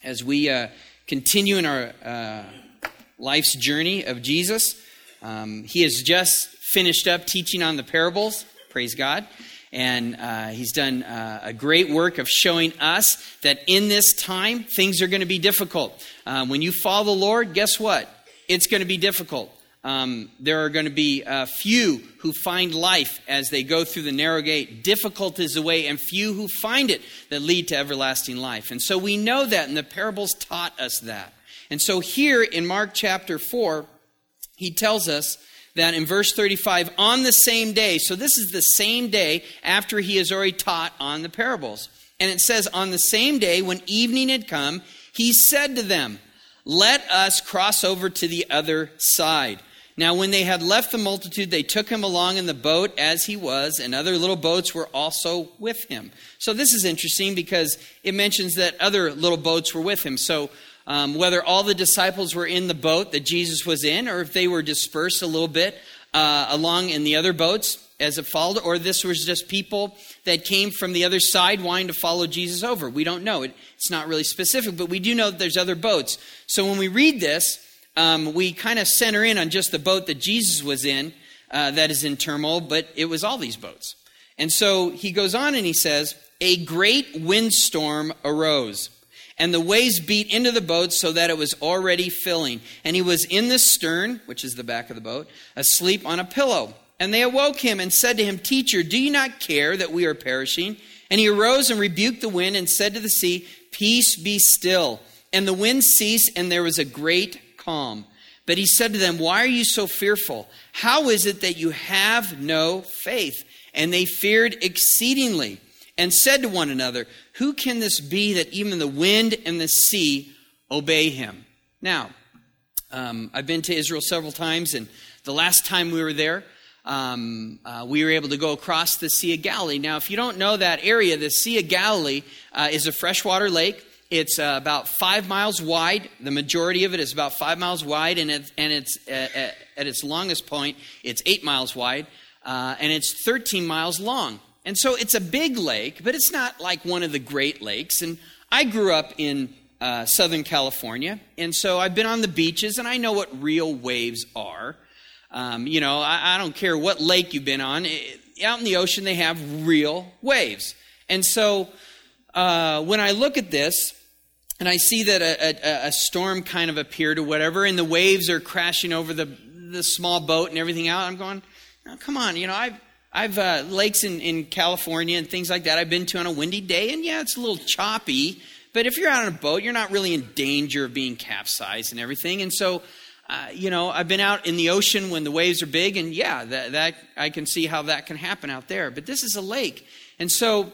as we continue in our life's journey of Jesus. He has just finished up teaching on the parables, praise God. And he's done a great work of showing us that in this time, things are going to be difficult. When you follow the Lord, guess what? It's going to be difficult. There are going to be few who find life as they go through the narrow gate. Difficult is the way, and few who find it that lead to everlasting life. And so we know that, and the parables taught us that. And so here in Mark chapter 4, he tells us that in verse 35, on the same day, so this is the same day after he has already taught on the parables. And it says, on the same day when evening had come, he said to them, let us cross over to the other side. Now when they had left the multitude, they took him along in the boat as he was, and other little boats were also with him. So this is interesting because it mentions that other little boats were with him. So whether all the disciples were in the boat that Jesus was in, or if they were dispersed a little bit along in the other boats as it followed, or this was just people that came from the other side wanting to follow Jesus over. We don't know. It's not really specific, but we do know that there's other boats. So when we read this, we kind of center in on just the boat that Jesus was in that is in turmoil, but it was all these boats. And so he goes on and he says, a great windstorm arose, and the waves beat into the boat so that it was already filling. And he was in the stern, which is the back of the boat, asleep on a pillow. And they awoke him and said to him, Teacher, do you not care that we are perishing? And he arose and rebuked the wind and said to the sea, Peace, be still. And the wind ceased, and there was a great calm. But he said to them, Why are you so fearful? How is it that you have no faith? And they feared exceedingly, and said to one another, Who can this be that even the wind and the sea obey him? Now, I've been to Israel several times, and the last time we were there, we were able to go across the Sea of Galilee. Now, if you don't know that area, the Sea of Galilee is a freshwater lake. It's about 5 miles wide. The majority of it is about 5 miles wide, and it's at its longest point, it's 8 miles wide, and it's 13 miles long. And so it's a big lake, but it's not like one of the Great Lakes. And I grew up in Southern California, and so I've been on the beaches, and I know what real waves are. I don't care what lake you've been on. Out in the ocean, they have real waves. And so when I look at this, and I see that a storm kind of appeared or whatever, and the waves are crashing over the small boat and everything out, I'm going, oh, come on, I've lakes in California and things like that I've been to on a windy day, and yeah, it's a little choppy, but if you're out on a boat, you're not really in danger of being capsized and everything. And so, I've been out in the ocean when the waves are big, and yeah, that I can see how that can happen out there. But this is a lake. And so,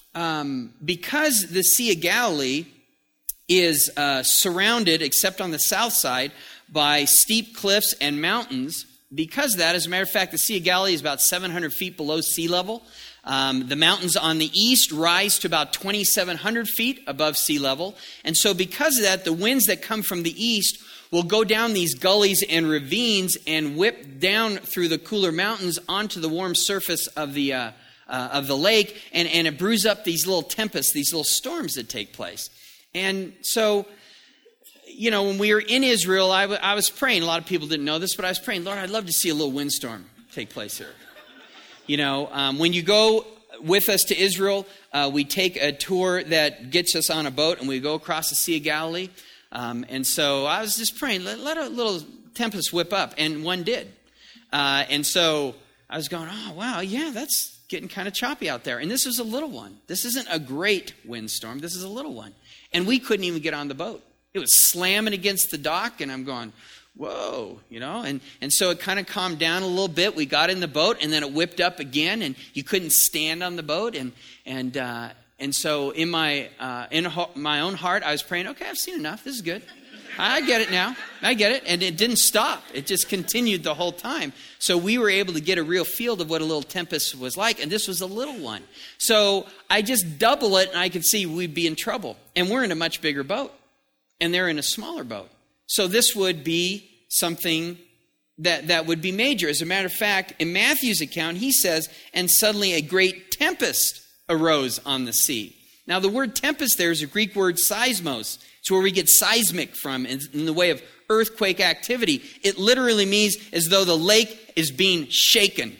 because the Sea of Galilee is surrounded, except on the south side, by steep cliffs and mountains, because of that, as a matter of fact, the Sea of Galilee is about 700 feet below sea level. The mountains on the east rise to about 2,700 feet above sea level. And so because of that, the winds that come from the east will go down these gullies and ravines and whip down through the cooler mountains onto the warm surface of the lake. And it brews up these little tempests, these little storms that take place. And so, when we were in Israel, I was praying. A lot of people didn't know this, but I was praying, Lord, I'd love to see a little windstorm take place here. When you go with us to Israel, we take a tour that gets us on a boat, and we go across the Sea of Galilee. And so I was just praying, let a little tempest whip up, and one did. And so I was going, oh, wow, yeah, that's getting kind of choppy out there. And this was a little one. This isn't a great windstorm. This is a little one. And we couldn't even get on the boat. It was slamming against the dock, and I'm going, whoa, and so it kind of calmed down a little bit. We got in the boat, and then it whipped up again, and you couldn't stand on the boat. And so in my own heart, I was praying, okay, I've seen enough. This is good. I get it now. I get it. And it didn't stop. It just continued the whole time. So we were able to get a real feel of what a little tempest was like. And this was a little one. So I just double it, and I could see we'd be in trouble. And we're in a much bigger boat. And they're in a smaller boat. So this would be something that would be major. As a matter of fact, in Matthew's account, he says, and suddenly a great tempest arose on the sea. Now, the word tempest there is a Greek word seismos. It's where we get seismic from in the way of earthquake activity. It literally means as though the lake is being shaken.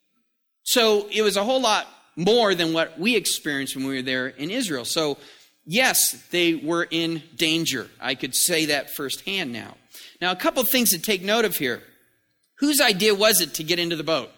So it was a whole lot more than what we experienced when we were there in Israel. So yes, they were in danger. I could say that firsthand now. Now, a couple things to take note of here. Whose idea was it to get into the boat?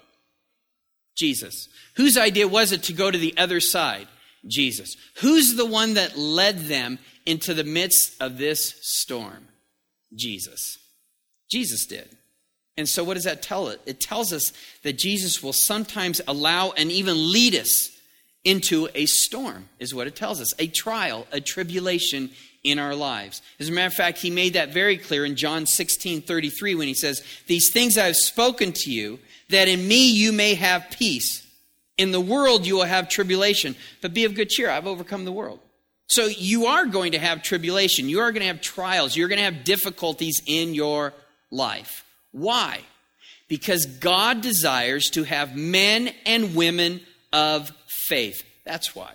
Jesus. Whose idea was it to go to the other side? Jesus. Who's the one that led them into the midst of this storm? Jesus. Jesus did. And so what does that tell it? It tells us that Jesus will sometimes allow and even lead us into a storm, is what it tells us. A trial, a tribulation in our lives. As a matter of fact, he made that very clear in John 16:33 when he says, "These things I have spoken to you, that in me you may have peace. In the world you will have tribulation, but be of good cheer. I've overcome the world." So you are going to have tribulation. You are going to have trials. You're going to have difficulties in your life. Why? Because God desires to have men and women of faith. That's why.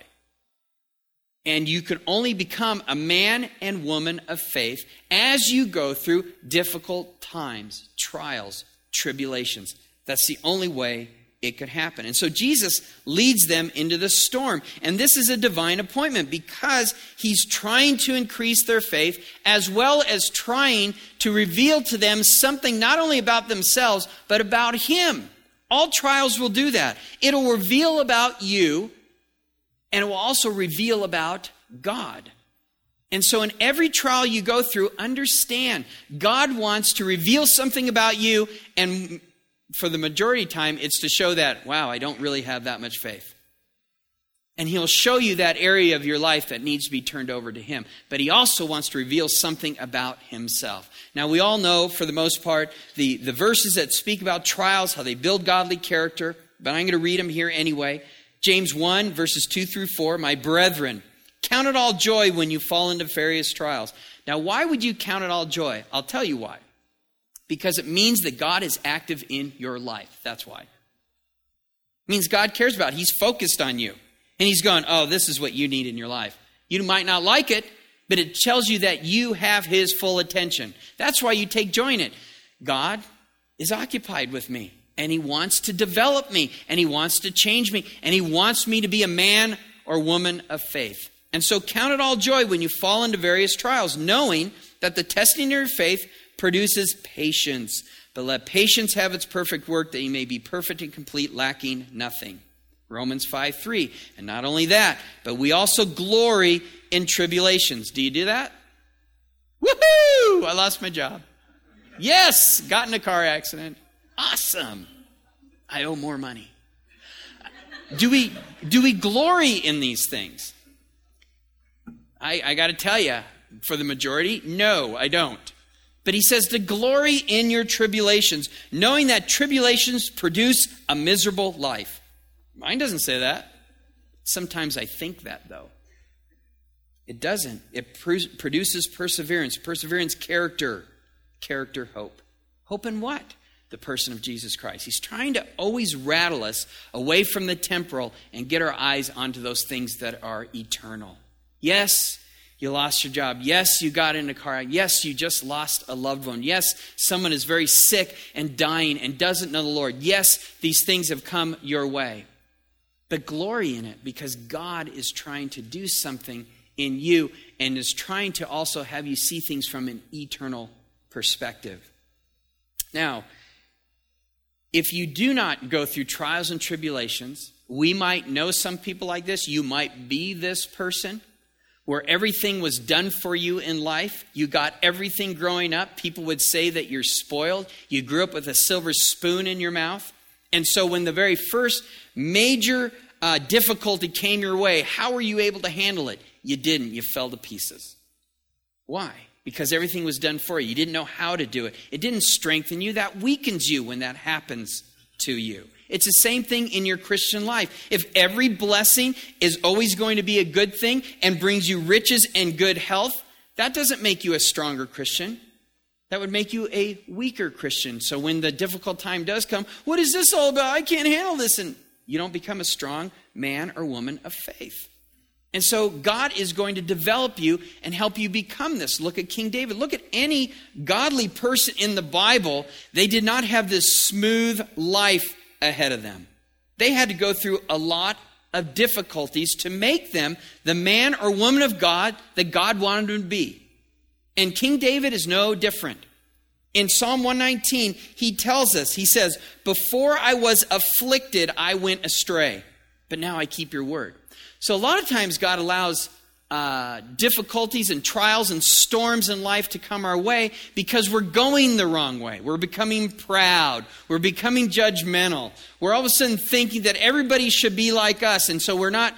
And you can only become a man and woman of faith as you go through difficult times, trials, tribulations. That's the only way it could happen. And so Jesus leads them into the storm. And this is a divine appointment because he's trying to increase their faith as well as trying to reveal to them something not only about themselves, but about him. All trials will do that. It'll reveal about you, and it will also reveal about God. And so in every trial you go through, understand God wants to reveal something about you, and for the majority of the time, it's to show that, wow, I don't really have that much faith. And he'll show you that area of your life that needs to be turned over to him. But he also wants to reveal something about himself. Now, we all know, for the most part, the verses that speak about trials, how they build godly character. But I'm going to read them here anyway. James 1, verses 2 through 4. "My brethren, count it all joy when you fall into various trials." Now, why would you count it all joy? I'll tell you why. Because it means that God is active in your life. That's why. It means God cares about it. He's focused on you. And he's going, oh, this is what you need in your life. You might not like it, but it tells you that you have his full attention. That's why you take joy in it. God is occupied with me. And he wants to develop me. And he wants to change me. And he wants me to be a man or woman of faith. And so count it all joy when you fall into various trials, knowing that the testing of your faith produces patience. But let patience have its perfect work, that you may be perfect and complete, lacking nothing. Romans 5:3. And not only that, but we also glory in tribulations. Do you do that? Woohoo! I lost my job. Yes! Got in a car accident. Awesome. I owe more money. Do we glory in these things? I got to tell you, for the majority, no, I don't. But he says to glory in your tribulations, knowing that tribulations produce a miserable life. Mine doesn't say that. Sometimes I think that, though. It doesn't. It produces perseverance. Perseverance, character. Character, hope. Hope in what? The person of Jesus Christ. He's trying to always rattle us away from the temporal and get our eyes onto those things that are eternal. Yes, you lost your job. Yes, you got in a car. Yes, you just lost a loved one. Yes, someone is very sick and dying and doesn't know the Lord. Yes, these things have come your way. But glory in it, because God is trying to do something in you and is trying to also have you see things from an eternal perspective. Now, if you do not go through trials and tribulations, we might know some people like this. You might be this person where everything was done for you in life. You got everything growing up. People would say that you're spoiled. You grew up with a silver spoon in your mouth. And so when the very first major difficulty came your way, how were you able to handle it? You didn't. You fell to pieces. Why? Because everything was done for you. You didn't know how to do it. It didn't strengthen you. That weakens you when that happens to you. It's the same thing in your Christian life. If every blessing is always going to be a good thing and brings you riches and good health, that doesn't make you a stronger Christian. That would make you a weaker Christian. So when the difficult time does come, what is this all about? I can't handle this. And you don't become a strong man or woman of faith. And so God is going to develop you and help you become this. Look at King David. Look at any godly person in the Bible. They did not have this smooth life ahead of them. They had to go through a lot of difficulties to make them the man or woman of God that God wanted them to be. And King David is no different. In Psalm 119, he tells us, he says, "Before I was afflicted, I went astray, but now I keep your word." So a lot of times God allows difficulties and trials and storms in life to come our way because we're going the wrong way. We're becoming proud. We're becoming judgmental. We're all of a sudden thinking that everybody should be like us. And so we're not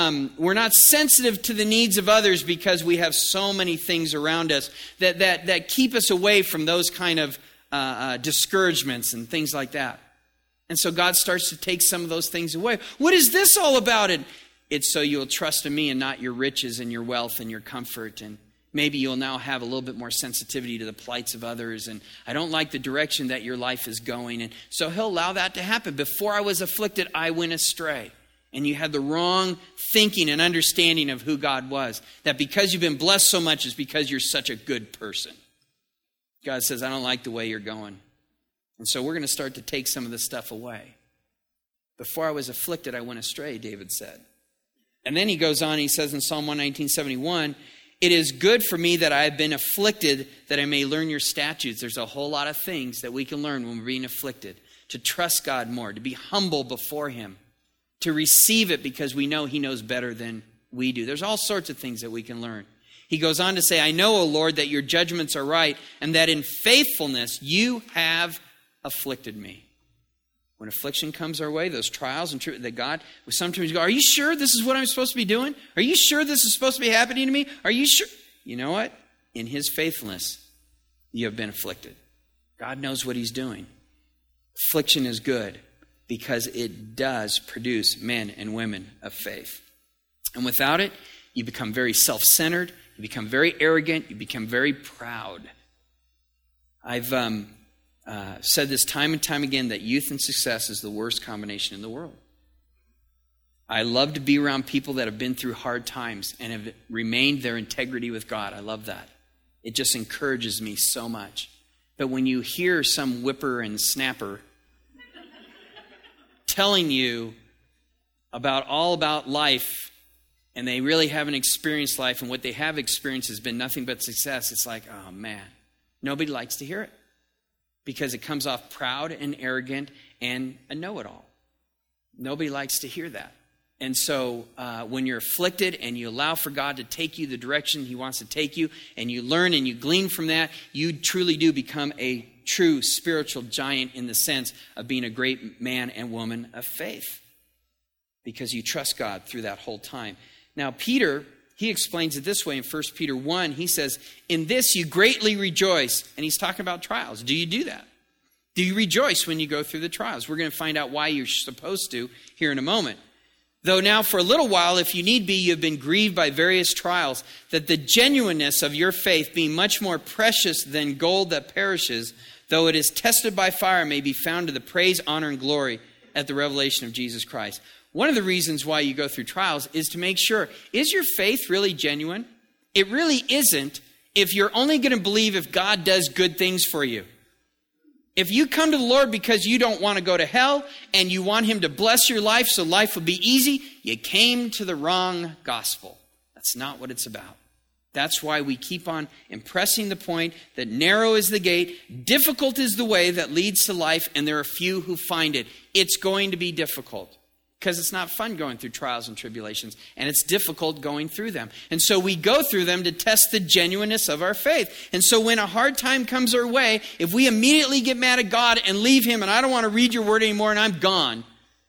sensitive to the needs of others because we have so many things around us that keep us away from those kind of discouragements and things like that. And so God starts to take some of those things away. What is this all about? It's so you'll trust in me and not your riches and your wealth and your comfort. And maybe you'll now have a little bit more sensitivity to the plights of others. And I don't like the direction that your life is going. And so he'll allow that to happen. Before I was afflicted, I went astray. And you had the wrong thinking and understanding of who God was. That because you've been blessed so much is because you're such a good person. God says, I don't like the way you're going. And so we're going to start to take some of this stuff away. Before I was afflicted, I went astray, David said. And then he goes on, he says in Psalm 119:71, "It is good for me that I have been afflicted, that I may learn your statutes." There's a whole lot of things that we can learn when we're being afflicted. To trust God more, to be humble before him, to receive it because we know he knows better than we do. There's all sorts of things that we can learn. He goes on to say, "I know, O Lord, that your judgments are right, and that in faithfulness you have afflicted me." When affliction comes our way, those trials and that God, sometimes go, "Are you sure this is what I'm supposed to be doing? Are you sure this is supposed to be happening to me? Are you sure?" You know what? In his faithfulness, you have been afflicted. God knows what he's doing. Affliction is good because it does produce men and women of faith. And without it, you become very self-centered, you become very arrogant, you become very proud. I've said this time and time again that youth and success is the worst combination in the world. I love to be around people that have been through hard times and have remained their integrity with God. I love that. It just encourages me so much. But when you hear some whipper and snapper telling you all about life, and they really haven't experienced life, and what they have experienced has been nothing but success, it's like, oh man, nobody likes to hear it. Because it comes off proud and arrogant and a know-it-all. Nobody likes to hear that. And so when you're afflicted and you allow for God to take you the direction he wants to take you, and you learn and you glean from that, you truly do become a true spiritual giant in the sense of being a great man and woman of faith. Because you trust God through that whole time. Now Peter, he explains it this way in 1 Peter 1. He says, "In this you greatly rejoice." And he's talking about trials. Do you do that? Do you rejoice when you go through the trials? We're going to find out why you're supposed to here in a moment. "Though now for a little while, if you need be, you have been grieved by various trials, that the genuineness of your faith, being much more precious than gold that perishes, though it is tested by fire, may be found to the praise, honor, and glory at the revelation of Jesus Christ." One of the reasons why you go through trials is to make sure, is your faith really genuine? It really isn't if you're only going to believe if God does good things for you. If you come to the Lord because you don't want to go to hell and you want him to bless your life so life will be easy, you came to the wrong gospel. That's not what it's about. That's why we keep on impressing the point that narrow is the gate, difficult is the way that leads to life, and there are few who find it. It's going to be difficult. Because it's not fun going through trials and tribulations, and it's difficult going through them. And so we go through them to test the genuineness of our faith. And so when a hard time comes our way, if we immediately get mad at God and leave him, and I don't want to read your word anymore, and I'm gone,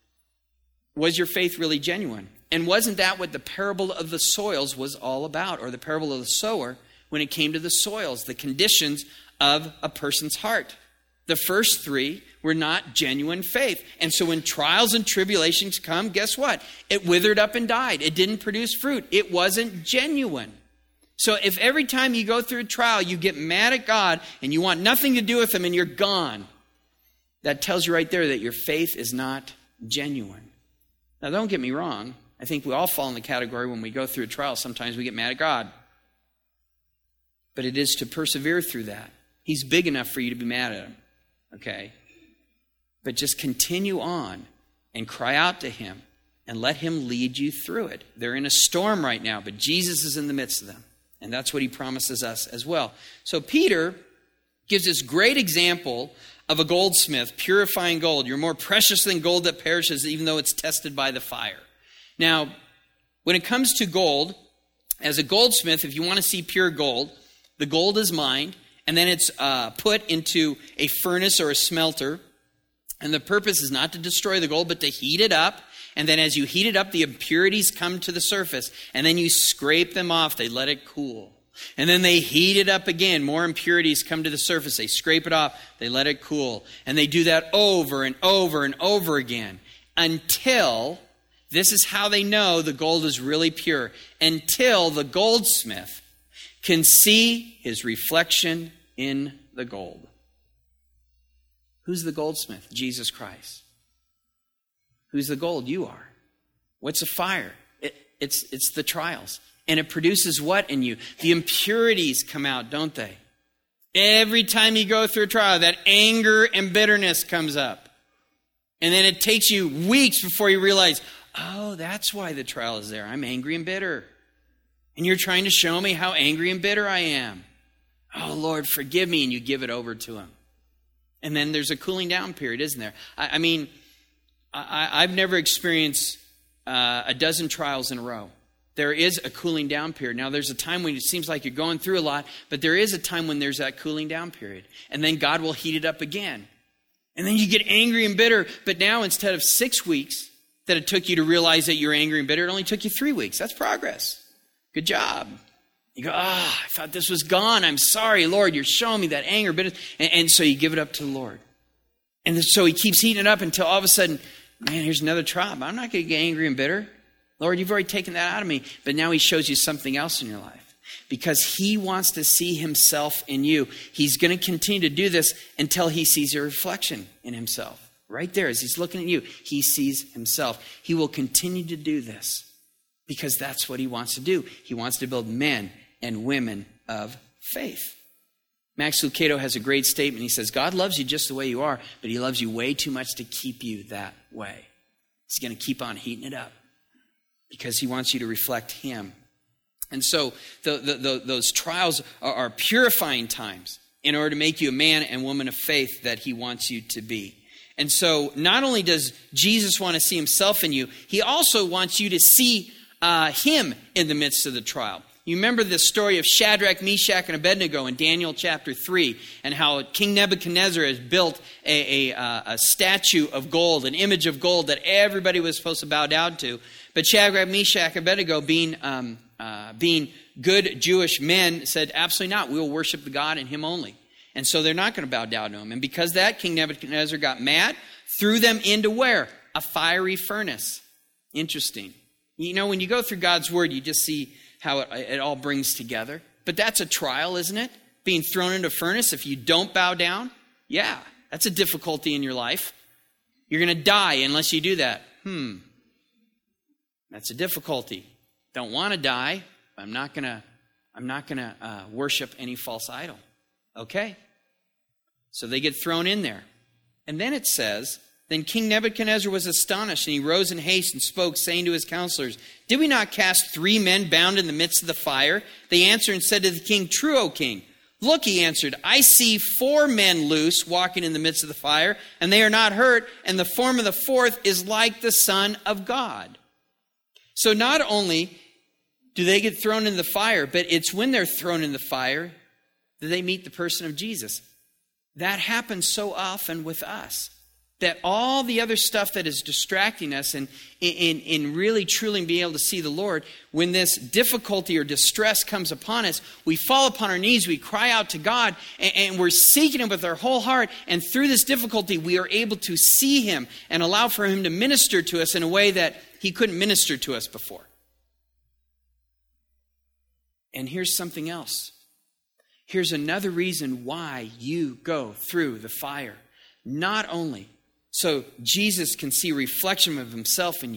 was your faith really genuine? And wasn't that what the parable of the soils was all about, or the parable of the sower, when it came to the soils, the conditions of a person's heart? The first three were not genuine faith. And so when trials and tribulations come, guess what? It withered up and died. It didn't produce fruit. It wasn't genuine. So if every time you go through a trial, you get mad at God and you want nothing to do with him and you're gone, that tells you right there that your faith is not genuine. Now, don't get me wrong. I think we all fall in the category when we go through a trial. Sometimes we get mad at God. But it is to persevere through that. He's big enough for you to be mad at him. Okay? But just continue on and cry out to him and let him lead you through it. They're in a storm right now, but Jesus is in the midst of them. And that's what he promises us as well. So Peter gives this great example of a goldsmith purifying gold. You're more precious than gold that perishes, even though it's tested by the fire. Now, when it comes to gold, as a goldsmith, if you want to see pure gold, the gold is mined, and then it's put into a furnace or a smelter. And the purpose is not to destroy the gold, but to heat it up. And then as you heat it up, the impurities come to the surface. And then you scrape them off. They let it cool. And then they heat it up again. More impurities come to the surface. They scrape it off. They let it cool. And they do that over and over and over again until, this is how they know the gold is really pure, until the goldsmith can see his reflection in the gold. Who's the goldsmith? Jesus Christ. Who's the gold? You are. What's a fire? It's the trials. And it produces what in you? The impurities come out, don't they? Every time you go through a trial, that anger and bitterness comes up. And then it takes you weeks before you realize, oh, that's why the trial is there. I'm angry and bitter. And you're trying to show me how angry and bitter I am. Oh, Lord, forgive me. And you give it over to him. And then there's a cooling down period, isn't there? I've never experienced a dozen trials in a row. There is a cooling down period. Now, there's a time when it seems like you're going through a lot, but there is a time when there's that cooling down period. And then God will heat it up again. And then you get angry and bitter. But now, instead of 6 weeks that it took you to realize that you're angry and bitter, it only took you 3 weeks. That's progress. Good job. You go, I thought this was gone. I'm sorry, Lord. You're showing me that anger, bitter. And so you give it up to the Lord. And so he keeps heating it up until all of a sudden, man, here's another trial. I'm not going to get angry and bitter. Lord, you've already taken that out of me. But now he shows you something else in your life. Because he wants to see himself in you. He's going to continue to do this until he sees your reflection in himself. Right there, as he's looking at you, he sees himself. He will continue to do this because that's what he wants to do. He wants to build men and women of faith. Max Lucado has a great statement. He says, God loves you just the way you are, but he loves you way too much to keep you that way. He's going to keep on heating it up because he wants you to reflect him. And so those trials are purifying times in order to make you a man and woman of faith that he wants you to be. And so not only does Jesus want to see himself in you, he also wants you to see him in the midst of the trial. You remember the story of Shadrach, Meshach, and Abednego in Daniel chapter 3, and how King Nebuchadnezzar has built a statue of gold, an image of gold that everybody was supposed to bow down to. But Shadrach, Meshach, and Abednego, being good Jewish men, said, absolutely not. We will worship the God and him only. And so they're not going to bow down to him. And because of that, King Nebuchadnezzar got mad, threw them into where? A fiery furnace. Interesting. You know, when you go through God's word, you just see how it all brings together. But that's a trial, isn't it? Being thrown into a furnace if you don't bow down. Yeah, that's a difficulty in your life. You're going to die unless you do that. That's a difficulty. Don't want to die. I'm not going to worship any false idol. Okay. So they get thrown in there. And then it says, then King Nebuchadnezzar was astonished, and he rose in haste and spoke, saying to his counselors, did we not cast 3 men bound in the midst of the fire? They answered and said to the king, true, O king. Look, he answered, I see 4 men loose walking in the midst of the fire, and they are not hurt, and the form of the 4th is like the Son of God. So not only do they get thrown in the fire, but it's when they're thrown in the fire that they meet the person of Jesus. That happens so often with us. That all the other stuff that is distracting us and in really truly being able to see the Lord, when this difficulty or distress comes upon us, we fall upon our knees, we cry out to God, and we're seeking him with our whole heart. And through this difficulty, we are able to see him and allow for him to minister to us in a way that he couldn't minister to us before. And here's something else. Here's another reason why you go through the fire. Not only so Jesus can see a reflection of himself in you,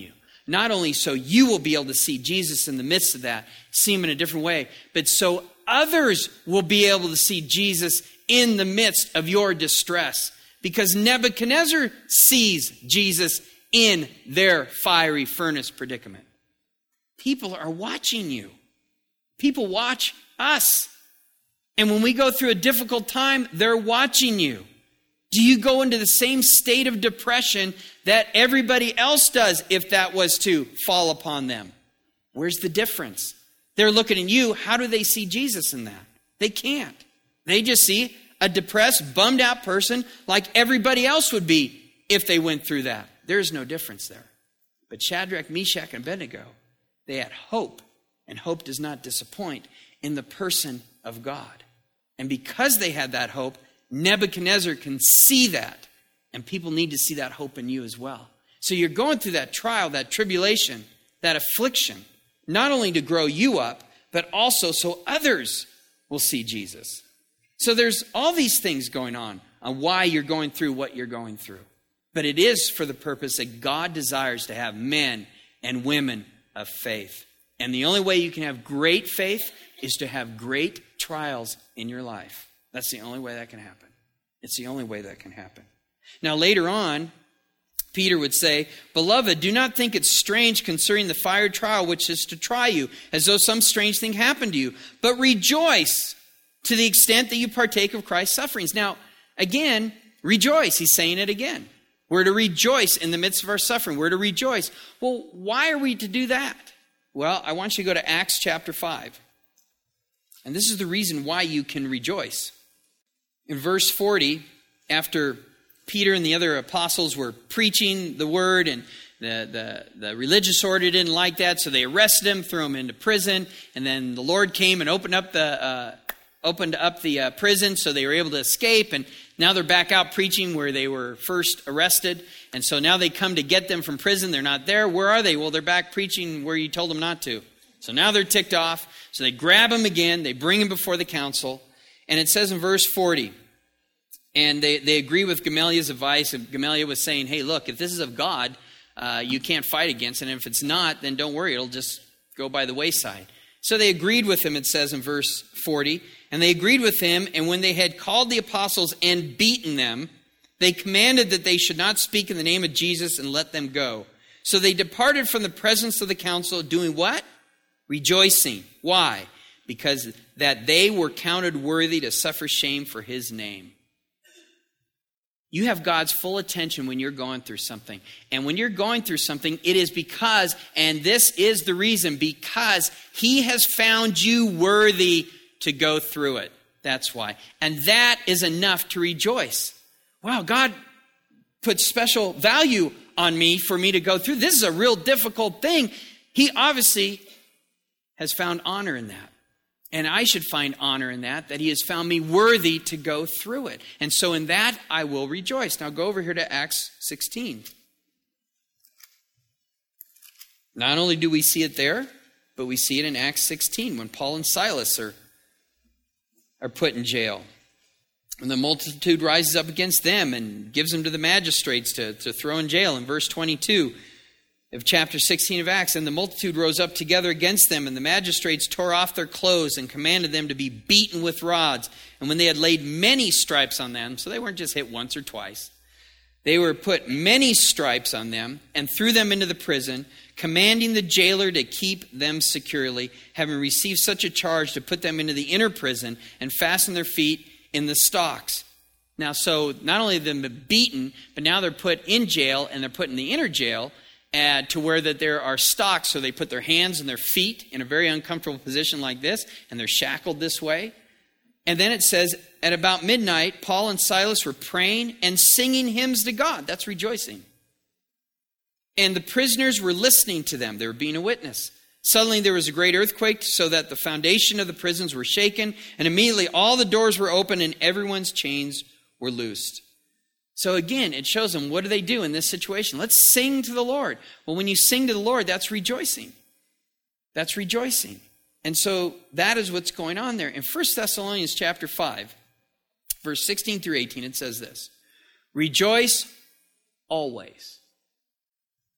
Not only so you will be able to see Jesus in the midst of that, see him in a different way, but so others will be able to see Jesus in the midst of your distress. Because Nebuchadnezzar sees Jesus in their fiery furnace predicament. People are watching you. People watch us. And when we go through a difficult time, they're watching you. Do you go into the same state of depression that everybody else does if that was to fall upon them? Where's the difference? They're looking at you. How do they see Jesus in that? They can't. They just see a depressed, bummed out person like everybody else would be if they went through that. There's no difference there. But Shadrach, Meshach, and Abednego, they had hope. And hope does not disappoint in the person of God. And because they had that hope, Nebuchadnezzar can see that. And people need to see that hope in you as well. So you're going through that trial, that tribulation, that affliction, not only to grow you up, but also so others will see Jesus. So there's all these things going on why you're going through what you're going through. But it is for the purpose that God desires to have men and women of faith. And the only way you can have great faith is to have great trials in your life. That's the only way that can happen. It's the only way that can happen. Now later on, Peter would say, "Beloved, do not think it strange concerning the fire trial which is to try you, as though some strange thing happened to you. But rejoice to the extent that you partake of Christ's sufferings." Now, again, rejoice. He's saying it again. We're to rejoice in the midst of our suffering. We're to rejoice. Well, why are we to do that? Well, I want you to go to Acts chapter 5. And this is the reason why you can rejoice. In verse 40, after Peter and the other apostles were preaching the word, and the religious order didn't like that, so they arrested him, threw him into prison, and then the Lord came and opened up the prison, so they were able to escape, and now they're back out preaching where they were first arrested, and so now they come to get them from prison. They're not there. Where are they? Well, they're back preaching where you told them not to. So now they're ticked off, so they grab him again, they bring him before the council, and it says in verse 40, and they agree with Gamaliel's advice. And Gamaliel was saying, hey, look, if this is of God, you can't fight against it. And if it's not, then don't worry. It'll just go by the wayside. So they agreed with him, it says in verse 40. And they agreed with him. And when they had called the apostles and beaten them, they commanded that they should not speak in the name of Jesus and let them go. So they departed from the presence of the council, doing what? Rejoicing. Why? Because that they were counted worthy to suffer shame for his name. You have God's full attention when you're going through something. And when you're going through something, it is because, and this is the reason, because he has found you worthy to go through it. That's why. And that is enough to rejoice. Wow, God put special value on me for me to go through. This is a real difficult thing. He obviously has found honor in that. And I should find honor in that he has found me worthy to go through it. And so in that, I will rejoice. Now go over here to Acts 16. Not only do we see it there, but we see it in Acts 16 when Paul and Silas are put in jail. And the multitude rises up against them and gives them to the magistrates to throw in jail. In verse 22 of chapter 16 of Acts, and the multitude rose up together against them, and the magistrates tore off their clothes and commanded them to be beaten with rods. And when they had laid many stripes on them, so they weren't just hit once or twice, they were put many stripes on them and threw them into the prison, commanding the jailer to keep them securely, having received such a charge to put them into the inner prison and fasten their feet in the stocks. Now, so not only have they been beaten, but now they're put in jail, and they're put in the inner jail, to where that there are stocks, so they put their hands and their feet in a very uncomfortable position like this, and they're shackled this way. And then it says, at about midnight, Paul and Silas were praying and singing hymns to God. That's rejoicing. And the prisoners were listening to them. They were being a witness. Suddenly there was a great earthquake, so that the foundation of the prisons were shaken, and immediately all the doors were opened and everyone's chains were loosed. So again, it shows them, what do they do in this situation? Let's sing to the Lord. Well, when you sing to the Lord, that's rejoicing. That's rejoicing. And so that is what's going on there. In 1 Thessalonians chapter 5, verse 16 through 18, it says this: Rejoice always.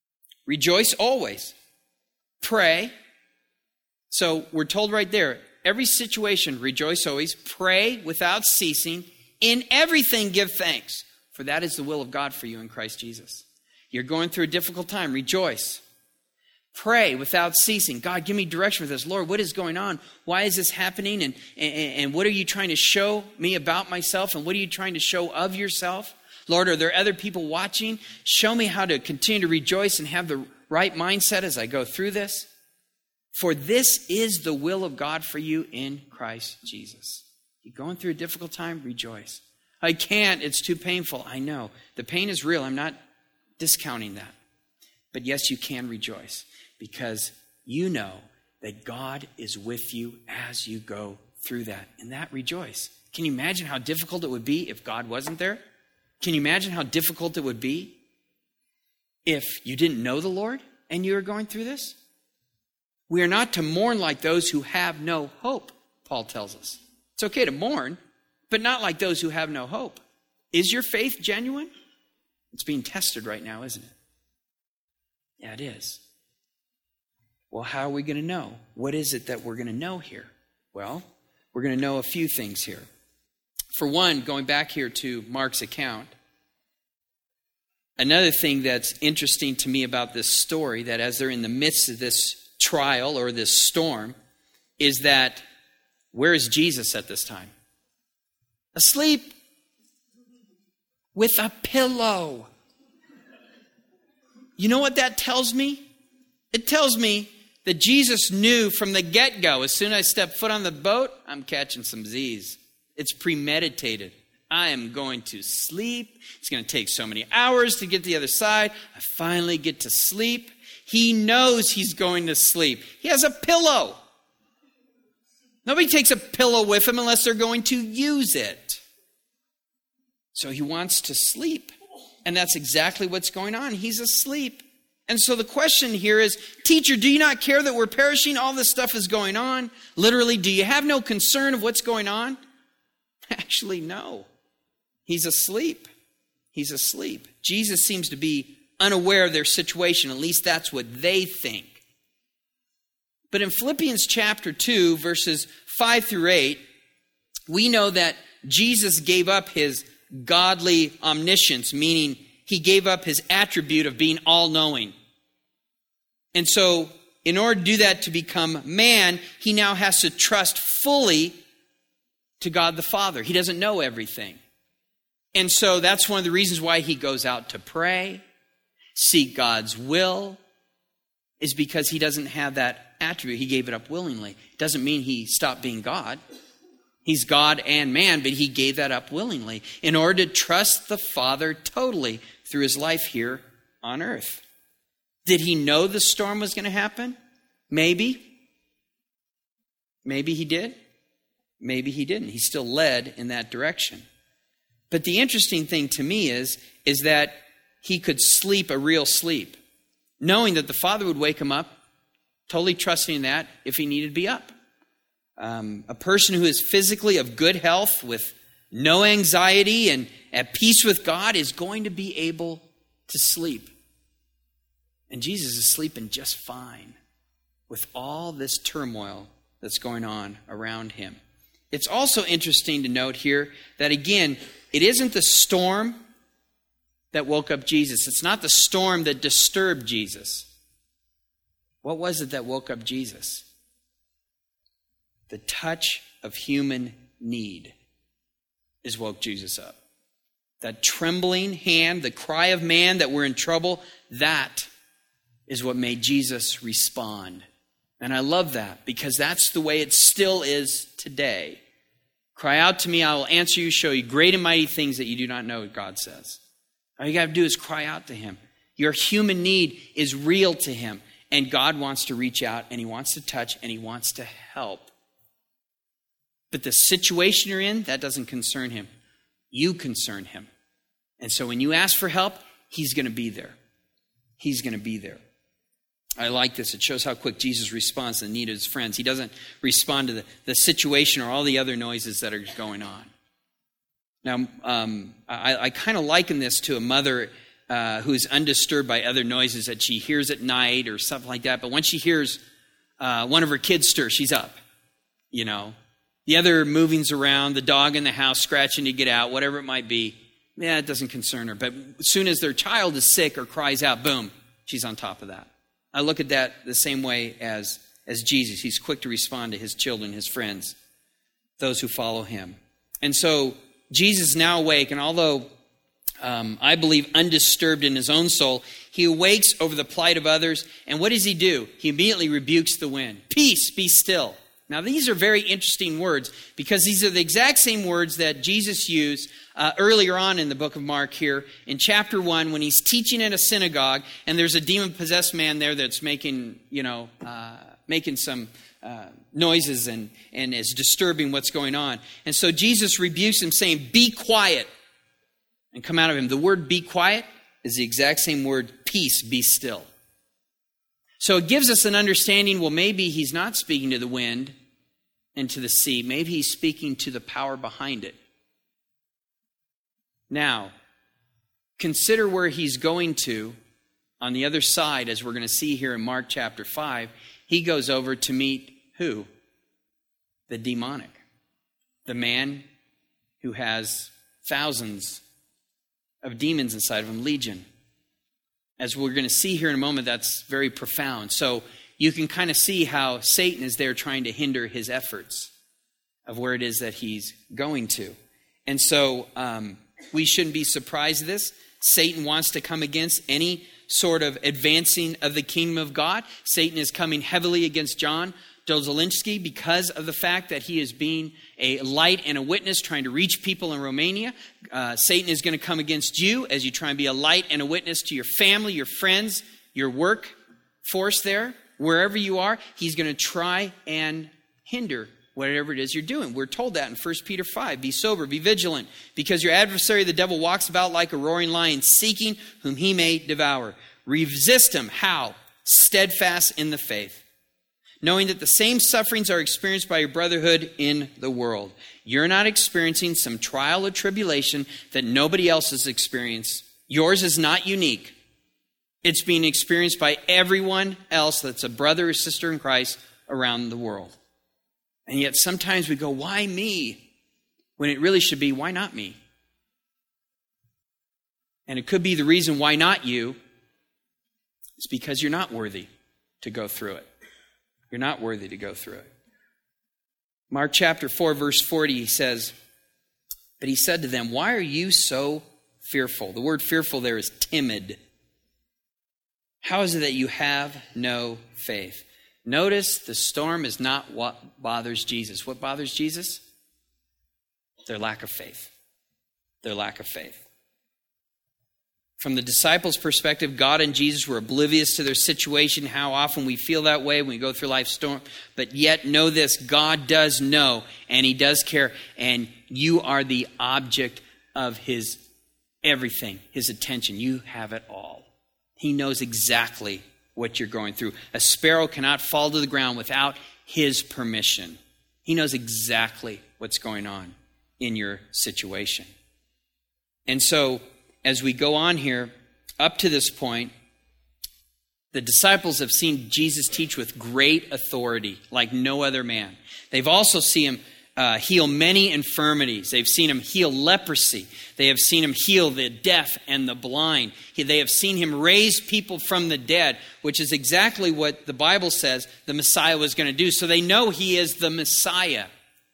Rejoice always. Pray. So we're told right there, every situation, rejoice always. Pray without ceasing. In everything give thanks, for that is the will of God for you in Christ Jesus. You're going through a difficult time. Rejoice. Pray without ceasing. God, give me direction for this. Lord, what is going on? Why is this happening? And what are you trying to show me about myself? And what are you trying to show of yourself? Lord, are there other people watching? Show me how to continue to rejoice and have the right mindset as I go through this. For this is the will of God for you in Christ Jesus. You're going through a difficult time? Rejoice. I can't. It's too painful. I know. The pain is real. I'm not discounting that. But yes, you can rejoice because you know that God is with you as you go through that. And that rejoice. Can you imagine how difficult it would be if God wasn't there? Can you imagine how difficult it would be if you didn't know the Lord and you were going through this? We are not to mourn like those who have no hope, Paul tells us. It's okay to mourn, but not like those who have no hope. Is your faith genuine? It's being tested right now, isn't it? Yeah, it is. Well, how are we going to know? What is it that we're going to know here? Well, we're going to know a few things here. For one, going back here to Mark's account, another thing that's interesting to me about this story, that as they're in the midst of this trial or this storm, is that where is Jesus at this time? Asleep with a pillow. You know what that tells me? It tells me that Jesus knew from the get-go, as soon as I step foot on the boat, I'm catching some Z's. It's premeditated. I am going to sleep. It's going to take so many hours to get to the other side. I finally get to sleep. He knows he's going to sleep. He has a pillow. Nobody takes a pillow with him unless they're going to use it. So he wants to sleep. And that's exactly what's going on. He's asleep. And so the question here is, teacher, do you not care that we're perishing? All this stuff is going on. Literally, do you have no concern of what's going on? Actually, no. He's asleep. He's asleep. Jesus seems to be unaware of their situation. At least that's what they think. But in Philippians chapter 2, verses 5 through 8, we know that Jesus gave up his godly omniscience, meaning he gave up his attribute of being all-knowing. And so, in order to do that, to become man, he now has to trust fully to God the Father. He doesn't know everything. And so that's one of the reasons why he goes out to pray, seek God's will, is because he doesn't have that attribute. He gave it up willingly. It doesn't mean he stopped being God. He's God and man, but he gave that up willingly in order to trust the Father totally through his life here on earth. Did he know the storm was going to happen? Maybe. Maybe he did. Maybe he didn't. He still led in that direction. But the interesting thing to me is that he could sleep a real sleep, knowing that the Father would wake him up, totally trusting in that if he needed to be up. A person who is physically of good health with no anxiety and at peace with God is going to be able to sleep. And Jesus is sleeping just fine with all this turmoil that's going on around him. It's also interesting to note here that, again, it isn't the storm that woke up Jesus. It's not the storm that disturbed Jesus. What was it that woke up Jesus? The touch of human need is woke Jesus up. That trembling hand, the cry of man that we're in trouble, that is what made Jesus respond. And I love that because that's the way it still is today. Cry out to me, I will answer you, show you great and mighty things that you do not know, God says. All you got to do is cry out to him. Your human need is real to him. And God wants to reach out and he wants to touch and he wants to help. But the situation you're in, that doesn't concern him. You concern him. And so when you ask for help, he's going to be there. He's going to be there. I like this. It shows how quick Jesus responds to the need of his friends. He doesn't respond to the situation or all the other noises that are going on. Now, I kind of liken this to a mother who's undisturbed by other noises that she hears at night or something like that. But when she hears one of her kids stir, she's up, you know. The other moving's around, the dog in the house scratching to get out, whatever it might be, yeah, it doesn't concern her. But as soon as their child is sick or cries out, boom, she's on top of that. I look at that the same way as Jesus. He's quick to respond to his children, his friends, those who follow him. And so Jesus is now awake, and although I believe undisturbed in his own soul, he awakes over the plight of others. And what does he do? He immediately rebukes the wind. Peace, be still. Now, these are very interesting words because these are the exact same words that Jesus used earlier on in the book of Mark here in chapter 1 when he's teaching in a synagogue and there's a demon-possessed man there that's making some noises and is disturbing what's going on. And so Jesus rebukes him saying, be quiet, and come out of him. The word be quiet is the exact same word, peace, be still. So it gives us an understanding, well, maybe he's not speaking to the wind and to the sea. Maybe he's speaking to the power behind it. Now, consider where he's going to on the other side, as we're going to see here in Mark chapter 5. He goes over to meet who? The demonic. The man who has thousands of demons inside of him, legion. As we're going to see here in a moment, that's very profound. So you can kind of see how Satan is there trying to hinder his efforts of where it is that he's going to. And so we shouldn't be surprised at this. Satan wants to come against any sort of advancing of the kingdom of God. Satan is coming heavily against John Dolzolinsky because of the fact that he is being a light and a witness trying to reach people in Romania. Satan is going to come against you as you try and be a light and a witness to your family, your friends, your work force there, wherever you are. He's going to try and hinder whatever it is you're doing. We're told that in 1 Peter 5. Be sober, be vigilant, because your adversary, the devil, walks about like a roaring lion, seeking whom he may devour. Resist him. How? Steadfast in the faith, knowing that the same sufferings are experienced by your brotherhood in the world. You're not experiencing some trial or tribulation that nobody else has experienced. Yours is not unique. It's being experienced by everyone else that's a brother or sister in Christ around the world. And yet sometimes we go, why me? When it really should be, why not me? And it could be the reason why not you is because you're not worthy to go through it. You're not worthy to go through it. Mark chapter 4, verse 40, he says, but he said to them, why are you so fearful? The word fearful there is timid. How is it that you have no faith? Notice the storm is not what bothers Jesus. What bothers Jesus? Their lack of faith. Their lack of faith. From the disciples' perspective, God and Jesus were oblivious to their situation. How often we feel that way when we go through life's storm. But yet know this, God does know and he does care. And you are the object of his everything, his attention. You have it all. He knows exactly what you're going through. A sparrow cannot fall to the ground without his permission. He knows exactly what's going on in your situation. And so, as we go on here, up to this point, the disciples have seen Jesus teach with great authority, like no other man. They've also seen him heal many infirmities. They've seen him heal leprosy. They have seen him heal the deaf and the blind. They have seen him raise people from the dead, which is exactly what the Bible says the Messiah was going to do. So they know he is the Messiah.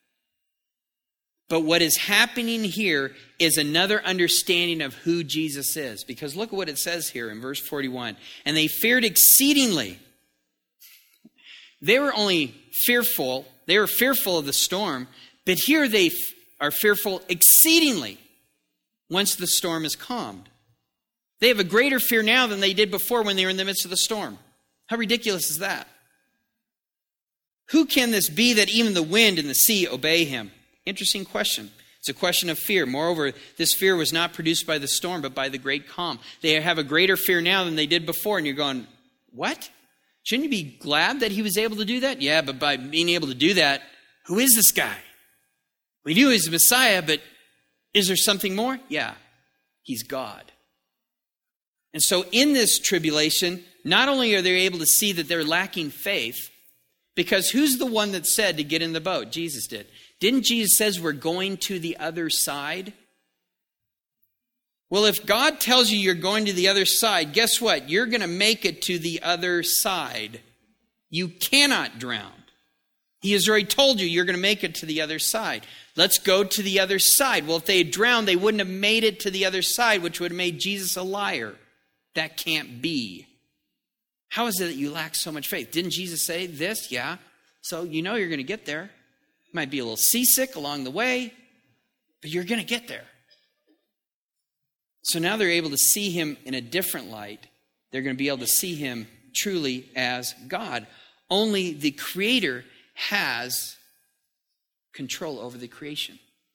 But what is happening here is another understanding of who Jesus is. Because look at what it says here in verse 41. And they feared exceedingly. They were only fearful. They were fearful of the storm. But here they are fearful exceedingly once the storm is calmed. They have a greater fear now than they did before when they were in the midst of the storm. How ridiculous is that? Who can this be that even the wind and the sea obey him? Interesting question. It's a question of fear. Moreover, this fear was not produced by the storm, but by the great calm. They have a greater fear now than they did before. And you're going, what? Shouldn't you be glad that he was able to do that? Yeah, but by being able to do that, who is this guy? We knew he's the Messiah, but is there something more? Yeah, he's God. And so in this tribulation, not only are they able to see that they're lacking faith, because who's the one that said to get in the boat? Jesus did. Didn't Jesus says we're going to the other side? Well, if God tells you you're going to the other side, guess what? You're going to make it to the other side. You cannot drown. He has already told you you're going to make it to the other side. Let's go to the other side. Well, if they had drowned, they wouldn't have made it to the other side, which would have made Jesus a liar. That can't be. How is it that you lack so much faith? Didn't Jesus say this? Yeah. So you know you're going to get there. Might be a little seasick along the way, but you're going to get there. So now they're able to see him in a different light. They're going to be able to see him truly as God. Only the Creator has control over the creation.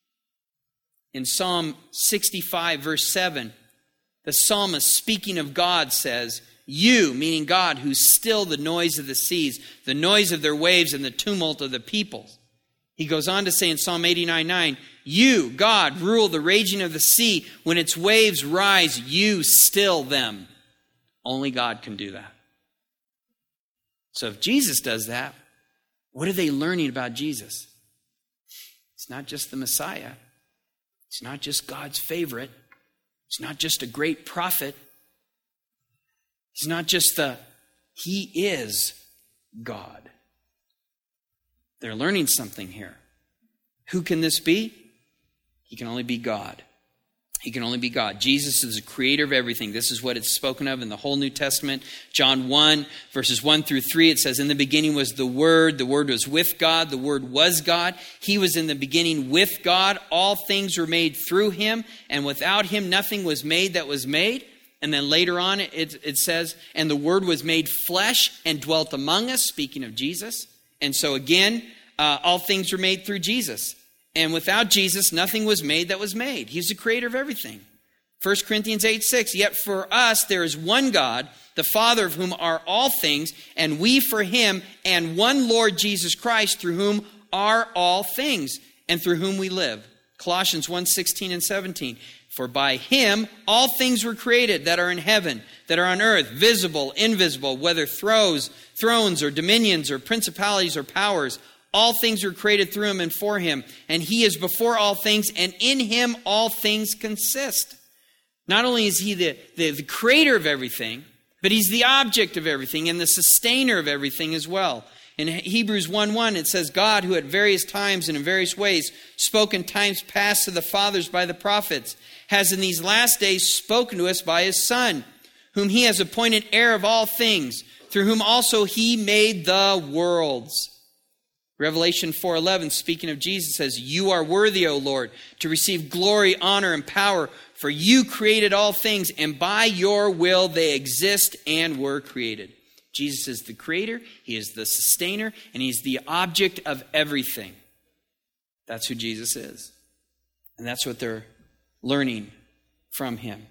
In Psalm 65, verse 7, the psalmist, speaking of God, says, "You," meaning God, who still the noise of the seas, the noise of their waves and the tumult of the peoples. He goes on to say in Psalm 89:9, "You, God, rule the raging of the sea. When its waves rise, you still them." Only God can do that. So if Jesus does that, what are they learning about Jesus? It's not just the Messiah. It's not just God's favorite. It's not just a great prophet. It's not just he is God. They're learning something here. Who can this be? He can only be God. He can only be God. Jesus is the creator of everything. This is what it's spoken of in the whole New Testament. John 1, verses 1 through 3, it says, "In the beginning was the Word. The Word was with God. The Word was God. He was in the beginning with God. All things were made through him, and without him nothing was made that was made." And then later on it says, "And the Word was made flesh and dwelt among us," speaking of Jesus. And so again, all things were made through Jesus. And without Jesus, nothing was made that was made. He's the creator of everything. 1 Corinthians 8:6, "Yet for us there is one God, the Father of whom are all things, and we for him, and one Lord Jesus Christ, through whom are all things, and through whom we live." Colossians 1:16 and 17, "For by him all things were created that are in heaven, that are on earth, visible, invisible, whether thrones or dominions or principalities or powers. All things were created through him and for him, and he is before all things, and in him all things consist." Not only is he the creator of everything, but he's the object of everything and the sustainer of everything as well. In Hebrews 1:1, it says, "God, who at various times and in various ways spoke in times past to the fathers by the prophets, has in these last days spoken to us by his Son, whom he has appointed heir of all things, through whom also he made the worlds." Revelation 4:11, speaking of Jesus, says, "You are worthy, O Lord, to receive glory, honor, and power, for you created all things, and by your will they exist and were created." Jesus is the creator, he is the sustainer, and he's the object of everything. That's who Jesus is. And that's what they're learning from him.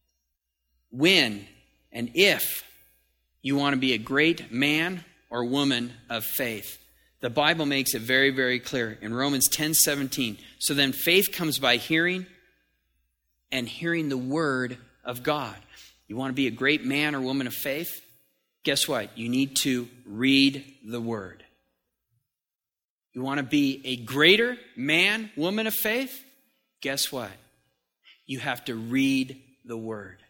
When and if you want to be a great man or woman of faith, the Bible makes it very, very clear in Romans 10:17. "So then faith comes by hearing, and hearing the word of God." You want to be a great man or woman of faith? Guess what? You need to read the word. You want to be a greater man, woman of faith? Guess what? You have to read the word.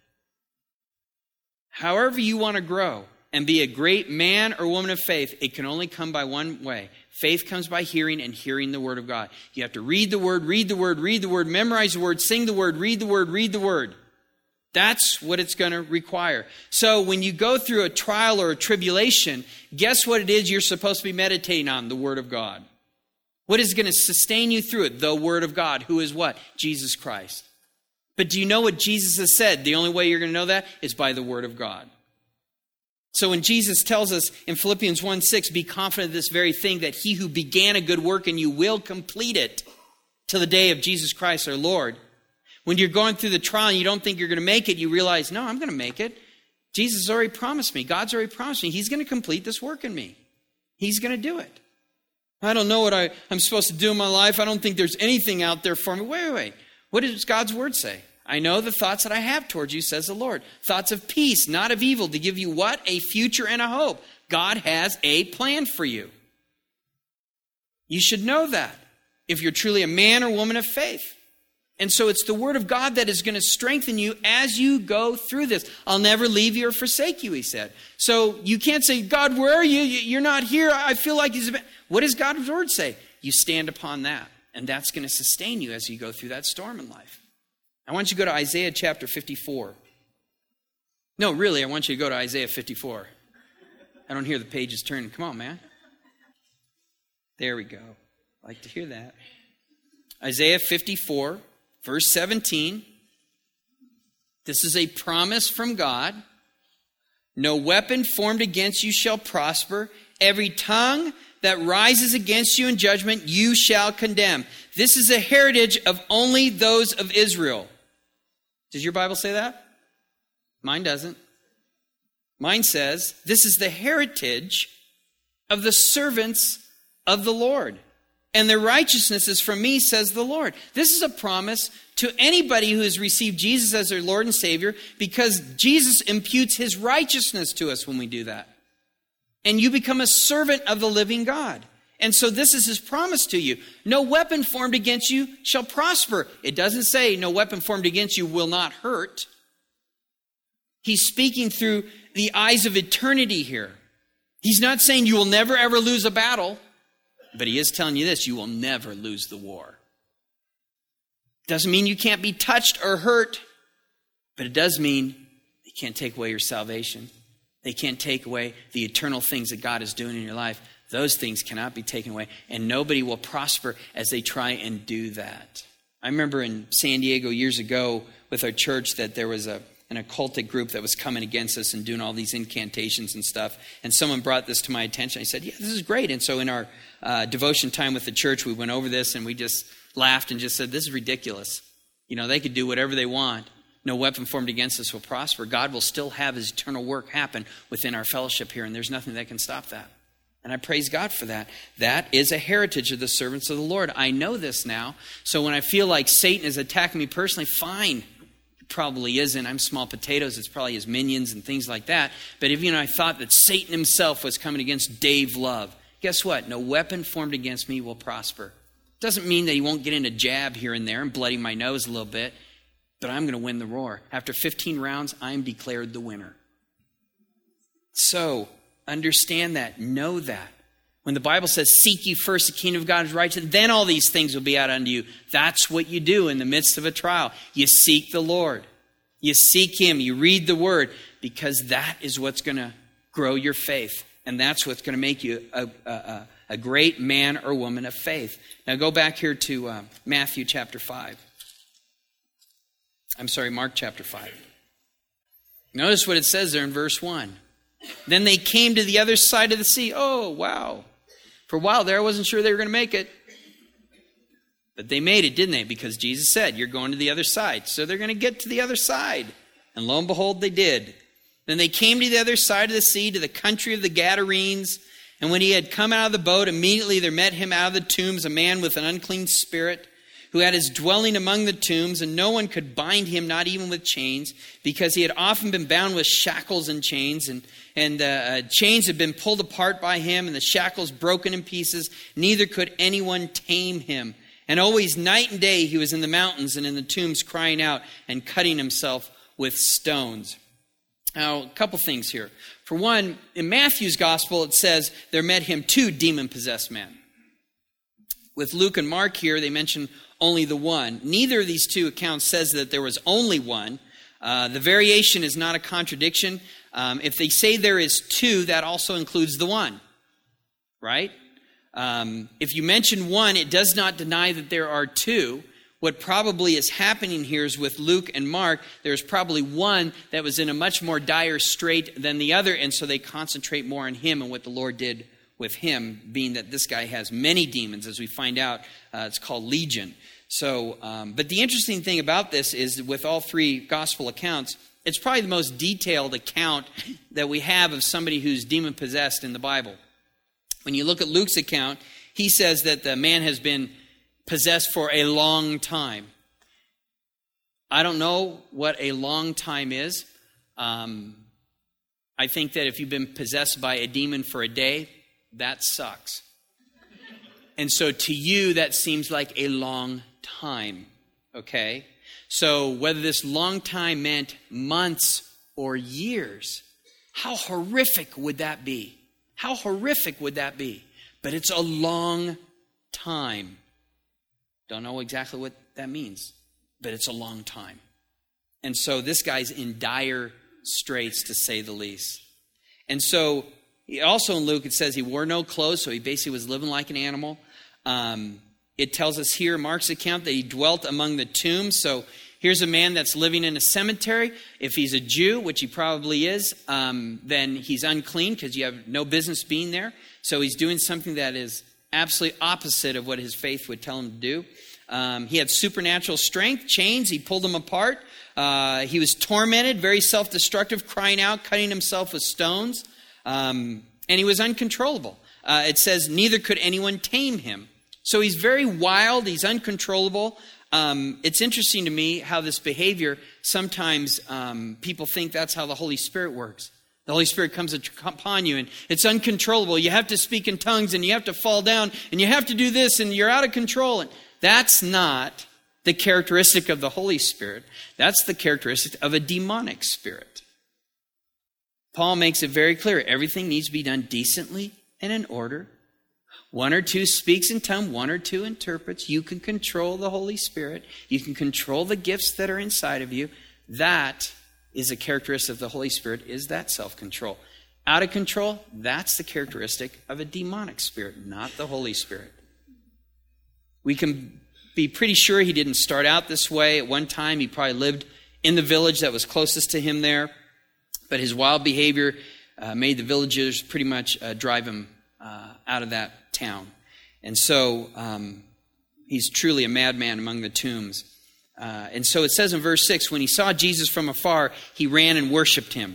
However you want to grow and be a great man or woman of faith, it can only come by one way. Faith comes by hearing, and hearing the word of God. You have to read the word, read the word, read the word, memorize the word, sing the word, read the word, read the word. That's what it's going to require. So when you go through a trial or a tribulation, guess what it is you're supposed to be meditating on? The word of God. What is going to sustain you through it? The word of God, who is what? Jesus Christ. But do you know what Jesus has said? The only way you're going to know that is by the word of God. So when Jesus tells us in Philippians 1:6, "Be confident of this very thing, that he who began a good work in you will complete it till the day of Jesus Christ our Lord." When you're going through the trial and you don't think you're going to make it, you realize, no, I'm going to make it. Jesus already promised me. God's already promised me. He's going to complete this work in me. He's going to do it. I don't know what I'm supposed to do in my life. I don't think there's anything out there for me. Wait. What does God's word say? I know the thoughts that I have towards you, says the Lord. Thoughts of peace, not of evil, to give you what? A future and a hope. God has a plan for you. You should know that if you're truly a man or woman of faith. And so it's the word of God that is going to strengthen you as you go through this. I'll never leave you or forsake you, he said. So you can't say, God, where are you? You're not here. I feel like he's... What does God's word say? You stand upon that. And that's going to sustain you as you go through that storm in life. I want you to go to Isaiah chapter 54. No, really, I want you to go to Isaiah 54. I don't hear the pages turning. Come on, man. There we go. I like to hear that. Isaiah 54, verse 17. This is a promise from God. No weapon formed against you shall prosper. Every tongue that rises against you in judgment, you shall condemn. This is a heritage of only those of Israel. Does your Bible say that? Mine doesn't. Mine says, this is the heritage of the servants of the Lord. And their righteousness is from me, says the Lord. This is a promise to anybody who has received Jesus as their Lord and Savior, because Jesus imputes his righteousness to us when we do that. And you become a servant of the living God. And so this is his promise to you. No weapon formed against you shall prosper. It doesn't say no weapon formed against you will not hurt. He's speaking through the eyes of eternity here. He's not saying you will never ever lose a battle, but he is telling you this: you will never lose the war. Doesn't mean you can't be touched or hurt, but it does mean they can't take away your salvation. They can't take away the eternal things that God is doing in your life. Those things cannot be taken away, and nobody will prosper as they try and do that. I remember in San Diego years ago with our church that there was an occultic group that was coming against us and doing all these incantations and stuff. And someone brought this to my attention. I said, yeah, this is great. And so in our devotion time with the church, we went over this and we just laughed and just said, this is ridiculous. You know, they could do whatever they want. No weapon formed against us will prosper. God will still have his eternal work happen within our fellowship here, and there's nothing that can stop that. And I praise God for that. That is a heritage of the servants of the Lord. I know this now. So when I feel like Satan is attacking me personally, fine. It probably isn't. I'm small potatoes. It's probably his minions and things like that. But if I thought that Satan himself was coming against Dave Love, guess what? No weapon formed against me will prosper. Doesn't mean that he won't get in a jab here and there and bloody my nose a little bit. But I'm going to win the war. After 15 rounds, I'm declared the winner. So understand that. Know that. When the Bible says, seek ye first the kingdom of God and his righteousness, then all these things will be added unto you. That's what you do in the midst of a trial. You seek the Lord. You seek him. You read the word, because that is what's going to grow your faith. And that's what's going to make you a great man or woman of faith. Now go back here to Matthew chapter 5. Mark chapter 5. Notice what it says there in verse 1. Then they came to the other side of the sea. Oh, wow. For a while there, I wasn't sure they were going to make it. But they made it, didn't they? Because Jesus said, you're going to the other side. So they're going to get to the other side. And lo and behold, they did. Then they came to the other side of the sea, to the country of the Gadarenes. And when he had come out of the boat, immediately there met him out of the tombs a man with an unclean spirit, who had his dwelling among the tombs, and no one could bind him, not even with chains, because he had often been bound with shackles and chains, and chains had been pulled apart by him, and the shackles broken in pieces. Neither could anyone tame him. And always night and day he was in the mountains and in the tombs, crying out and cutting himself with stones. Now, a couple things here. For one, in Matthew's gospel, it says there met him 2 demon-possessed men. With Luke and Mark here, they mention only the one. Neither of these 2 accounts says that there was only one. The variation is not a contradiction. If they say there is 2, that also includes the one, right? If you mention one, it does not deny that there are 2. What probably is happening here is with Luke and Mark, there's probably one that was in a much more dire strait than the other, and so they concentrate more on him and what the Lord did with him, being that this guy has many demons. As we find out, it's called Legion. So, but the interesting thing about this is with all 3 gospel accounts, it's probably the most detailed account that we have of somebody who's demon-possessed in the Bible. When you look at Luke's account, he says that the man has been possessed for a long time. I don't know what a long time is. I think that if you've been possessed by a demon for a day, that sucks. And so to you, that seems like a long time, okay? So whether this long time meant months or years, how horrific would that be? How horrific would that be? But it's a long time. Don't know exactly what that means, but it's a long time. And so this guy's in dire straits, to say the least. And so also in Luke, it says he wore no clothes, so he basically was living like an animal. It tells us here, Mark's account, that he dwelt among the tombs. So here's a man that's living in a cemetery. If he's a Jew, which he probably is, then he's unclean because you have no business being there. So he's doing something that is absolutely opposite of what his faith would tell him to do. He had supernatural strength, chains, he pulled them apart. He was tormented, very self-destructive, crying out, cutting himself with stones. And he was uncontrollable. It says neither could anyone tame him. So he's very wild, he's uncontrollable. It's interesting to me how this behavior, sometimes people think that's how the Holy Spirit works. The Holy Spirit comes upon you and it's uncontrollable. You have to speak in tongues and you have to fall down and you have to do this and you're out of control. And that's not the characteristic of the Holy Spirit. That's the characteristic of a demonic spirit. Paul makes it very clear. Everything needs to be done decently and in order. One or two speaks in tongues, one or two interprets. You can control the Holy Spirit. You can control the gifts that are inside of you. That is a characteristic of the Holy Spirit, is that self-control. Out of control, that's the characteristic of a demonic spirit, not the Holy Spirit. We can be pretty sure he didn't start out this way. At one time, he probably lived in the village that was closest to him there. But his wild behavior made the villagers pretty much drive him out of that town. And so he's truly a madman among the tombs. And so it says in verse 6, when he saw Jesus from afar, he ran and worshiped him.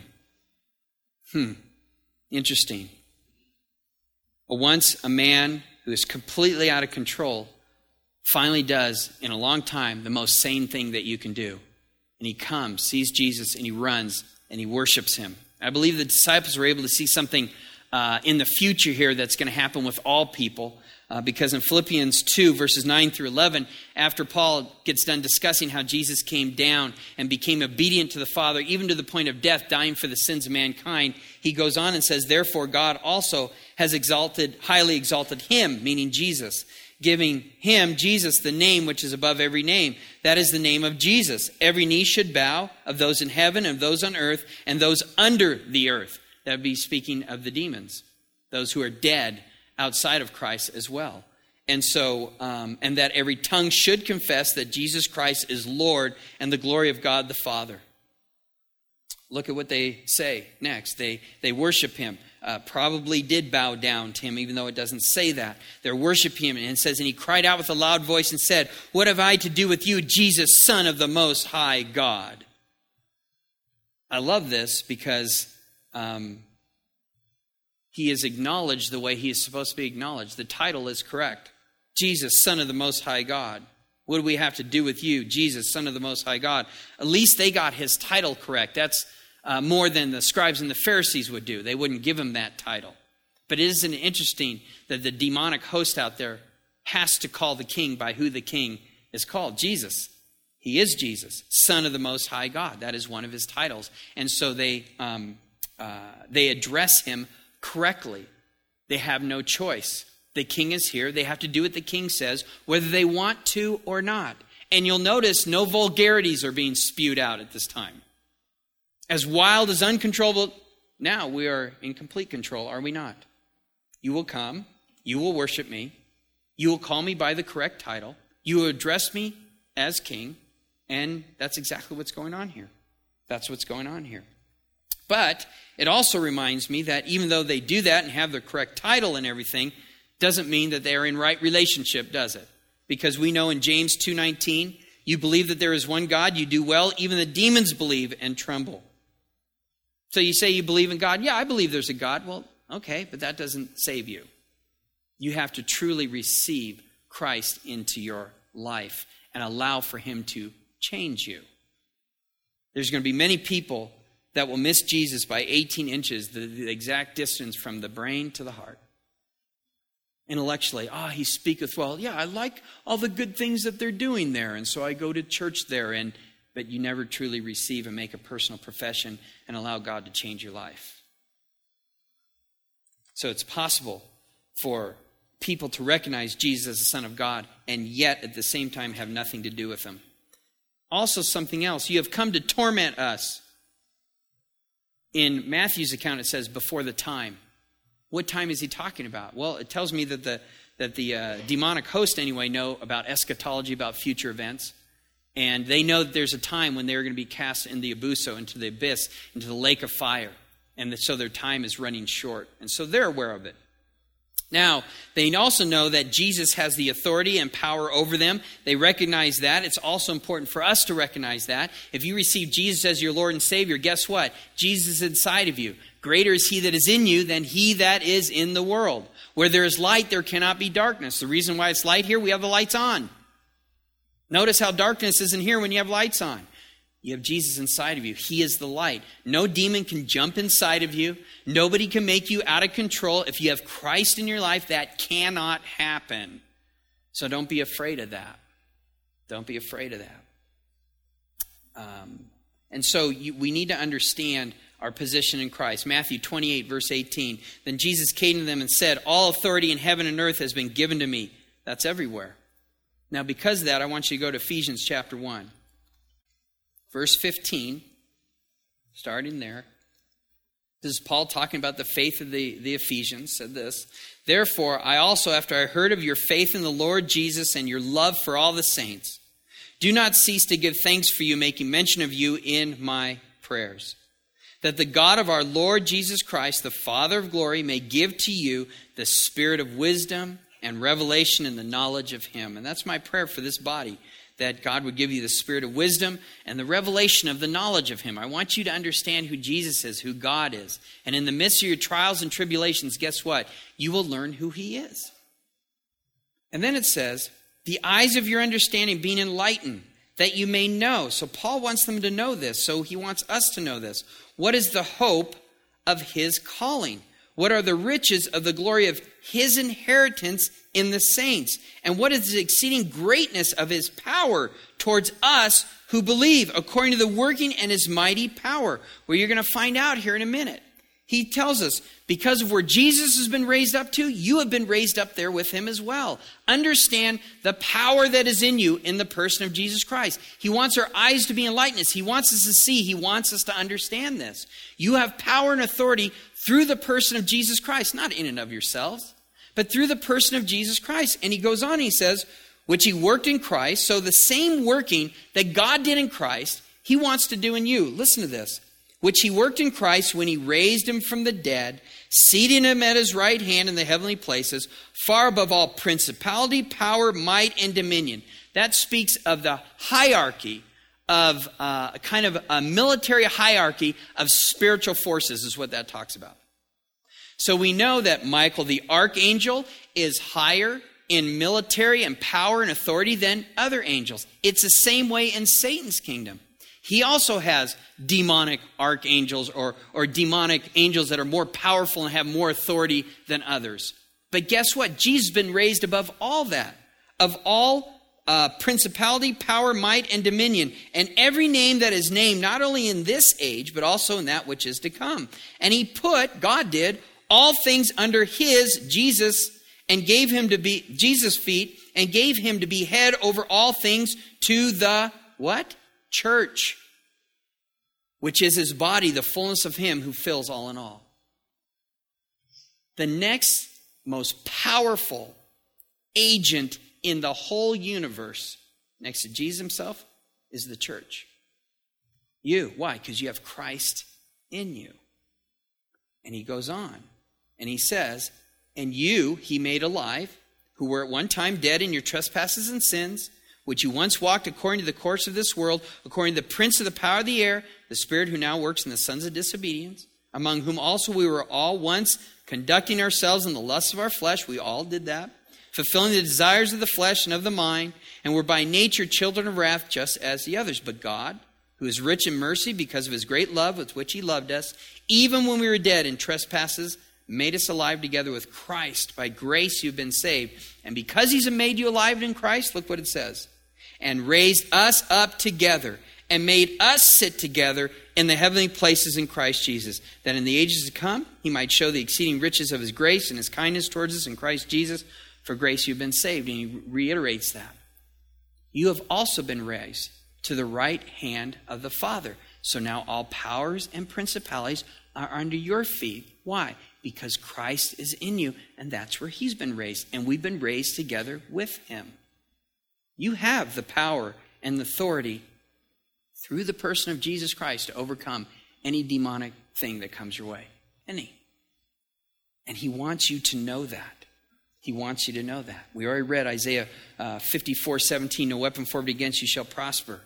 Interesting. Once a man who is completely out of control finally does, in a long time, the most sane thing that you can do. And he comes, sees Jesus, and he runs, and he worships him. I believe the disciples were able to see something in the future here that's going to happen with all people. Because in Philippians 2, verses 9 through 11, after Paul gets done discussing how Jesus came down and became obedient to the Father, even to the point of death, dying for the sins of mankind, he goes on and says, therefore God also has highly exalted him, meaning Jesus, giving him, Jesus, the name which is above every name. That is the name of Jesus. Every knee should bow, of those in heaven, and those on earth, and those under the earth. That would be speaking of the demons, those who are dead outside of Christ as well. And so, and that every tongue should confess that Jesus Christ is Lord, and the glory of God the Father. Look at what they say next. They worship him. Probably did bow down to him, even though it doesn't say that. They're worshiping him, and it says, and he cried out with a loud voice and said, what have I to do with you, Jesus, Son of the Most High God? I love this because he is acknowledged the way he is supposed to be acknowledged. The title is correct. Jesus, Son of the Most High God. What do we have to do with you, Jesus, Son of the Most High God? At least they got his title correct. That's more than the scribes and the Pharisees would do. They wouldn't give him that title. But isn't it interesting that the demonic host out there has to call the king by who the king is called? Jesus. He is Jesus, Son of the Most High God. That is one of his titles. And so they address him correctly. They have no choice. The king is here. They have to do what the king says, whether they want to or not. And you'll notice no vulgarities are being spewed out at this time. As wild as uncontrollable, now we are in complete control, are we not? You will come, you will worship me, you will call me by the correct title, you will address me as king, and that's exactly what's going on here. That's what's going on here. But it also reminds me that even though they do that and have the correct title and everything, doesn't mean that they are in right relationship, does it? Because we know in James 2:19, you believe that there is one God, you do well, even the demons believe and tremble. So you say you believe in God. Yeah, I believe there's a God. Well, okay, but that doesn't save you. You have to truly receive Christ into your life and allow for him to change you. There's going to be many people that will miss Jesus by 18 inches, the exact distance from the brain to the heart. Intellectually, he speaketh well. Yeah, I like all the good things that they're doing there, and so I go to church there. But you never truly receive and make a personal profession and allow God to change your life. So it's possible for people to recognize Jesus as the Son of God and yet at the same time have nothing to do with him. Also something else, you have come to torment us. In Matthew's account it says before the time. What time is he talking about? Well, it tells me that the demonic host anyway know about eschatology, about future events. And they know that there's a time when they're going to be cast in the abuso, into the abyss, into the lake of fire. And so their time is running short. And so they're aware of it. Now, they also know that Jesus has the authority and power over them. They recognize that. It's also important for us to recognize that. If you receive Jesus as your Lord and Savior, guess what? Jesus is inside of you. Greater is he that is in you than he that is in the world. Where there is light, there cannot be darkness. The reason why it's light here, we have the lights on. Notice how darkness isn't here when you have lights on. You have Jesus inside of you. He is the light. No demon can jump inside of you. Nobody can make you out of control. If you have Christ in your life, that cannot happen. So don't be afraid of that. Don't be afraid of that. And so we need to understand our position in Christ. Matthew 28, verse 18. Then Jesus came to them and said, all authority in heaven and earth has been given to me. That's everywhere. Now, because of that, I want you to go to Ephesians chapter 1. Verse 15, starting there. This is Paul talking about the faith of the Ephesians, said this. Therefore, I also, after I heard of your faith in the Lord Jesus and your love for all the saints, do not cease to give thanks for you, making mention of you in my prayers. That the God of our Lord Jesus Christ, the Father of glory, may give to you the spirit of wisdom and revelation in the knowledge of him. And that's my prayer for this body, that God would give you the spirit of wisdom and the revelation of the knowledge of him. I want you to understand who Jesus is, who God is. And in the midst of your trials and tribulations, guess what? You will learn who he is. And then it says, the eyes of your understanding being enlightened, that you may know. So Paul wants them to know this. So he wants us to know this. What is the hope of his calling? What are the riches of the glory of his inheritance in the saints? And what is the exceeding greatness of his power towards us who believe, according to the working and his mighty power? Well, you're going to find out here in a minute. He tells us, because of where Jesus has been raised up to, you have been raised up there with him as well. Understand the power that is in you in the person of Jesus Christ. He wants our eyes to be enlightened. He wants us to see. He wants us to understand this. You have power and authority through the person of Jesus Christ, not in and of yourselves, but through the person of Jesus Christ. And he goes on, he says, which he worked in Christ. So the same working that God did in Christ, he wants to do in you. Listen to this. Which he worked in Christ when he raised him from the dead, seating him at his right hand in the heavenly places, far above all principality, power, might, and dominion. That speaks of the hierarchy of kind of a military hierarchy of spiritual forces is what that talks about. So we know that Michael the archangel is higher in military and power and authority than other angels. It's the same way in Satan's kingdom. He also has demonic archangels or demonic angels that are more powerful and have more authority than others. But guess what? Jesus has been raised above all that. Of all principality, power, might, and dominion. And every name that is named, not only in this age, but also in that which is to come. And he put, God did, all things under his, Jesus, and gave him to be, Jesus' feet, and gave him to be head over all things to the, what? Church, which is his body, the fullness of him who fills all in all. The next most powerful agent in the whole universe, next to Jesus himself, is the church. You. Why? Because you have Christ in you. And he goes on, and he says, and you he made alive, who were at one time dead in your trespasses and sins, which you once walked according to the course of this world, according to the prince of the power of the air, the spirit who now works in the sons of disobedience, among whom also we were all once conducting ourselves in the lusts of our flesh. We all did that. Fulfilling the desires of the flesh and of the mind, and were by nature children of wrath just as the others. But God, who is rich in mercy because of his great love with which he loved us, even when we were dead in trespasses, made us alive together with Christ. By grace you've been saved. And because he's made you alive in Christ, look what it says, and raised us up together and made us sit together in the heavenly places in Christ Jesus, that in the ages to come he might show the exceeding riches of his grace and his kindness towards us in Christ Jesus. For grace you've been saved. And he reiterates that. You have also been raised to the right hand of the Father. So now all powers and principalities are under your feet. Why? Because Christ is in you, and that's where he's been raised. And we've been raised together with him. You have the power and the authority through the person of Jesus Christ to overcome any demonic thing that comes your way. Any. And he wants you to know that. He wants you to know that. We already read Isaiah 54:17, no weapon formed against you shall prosper.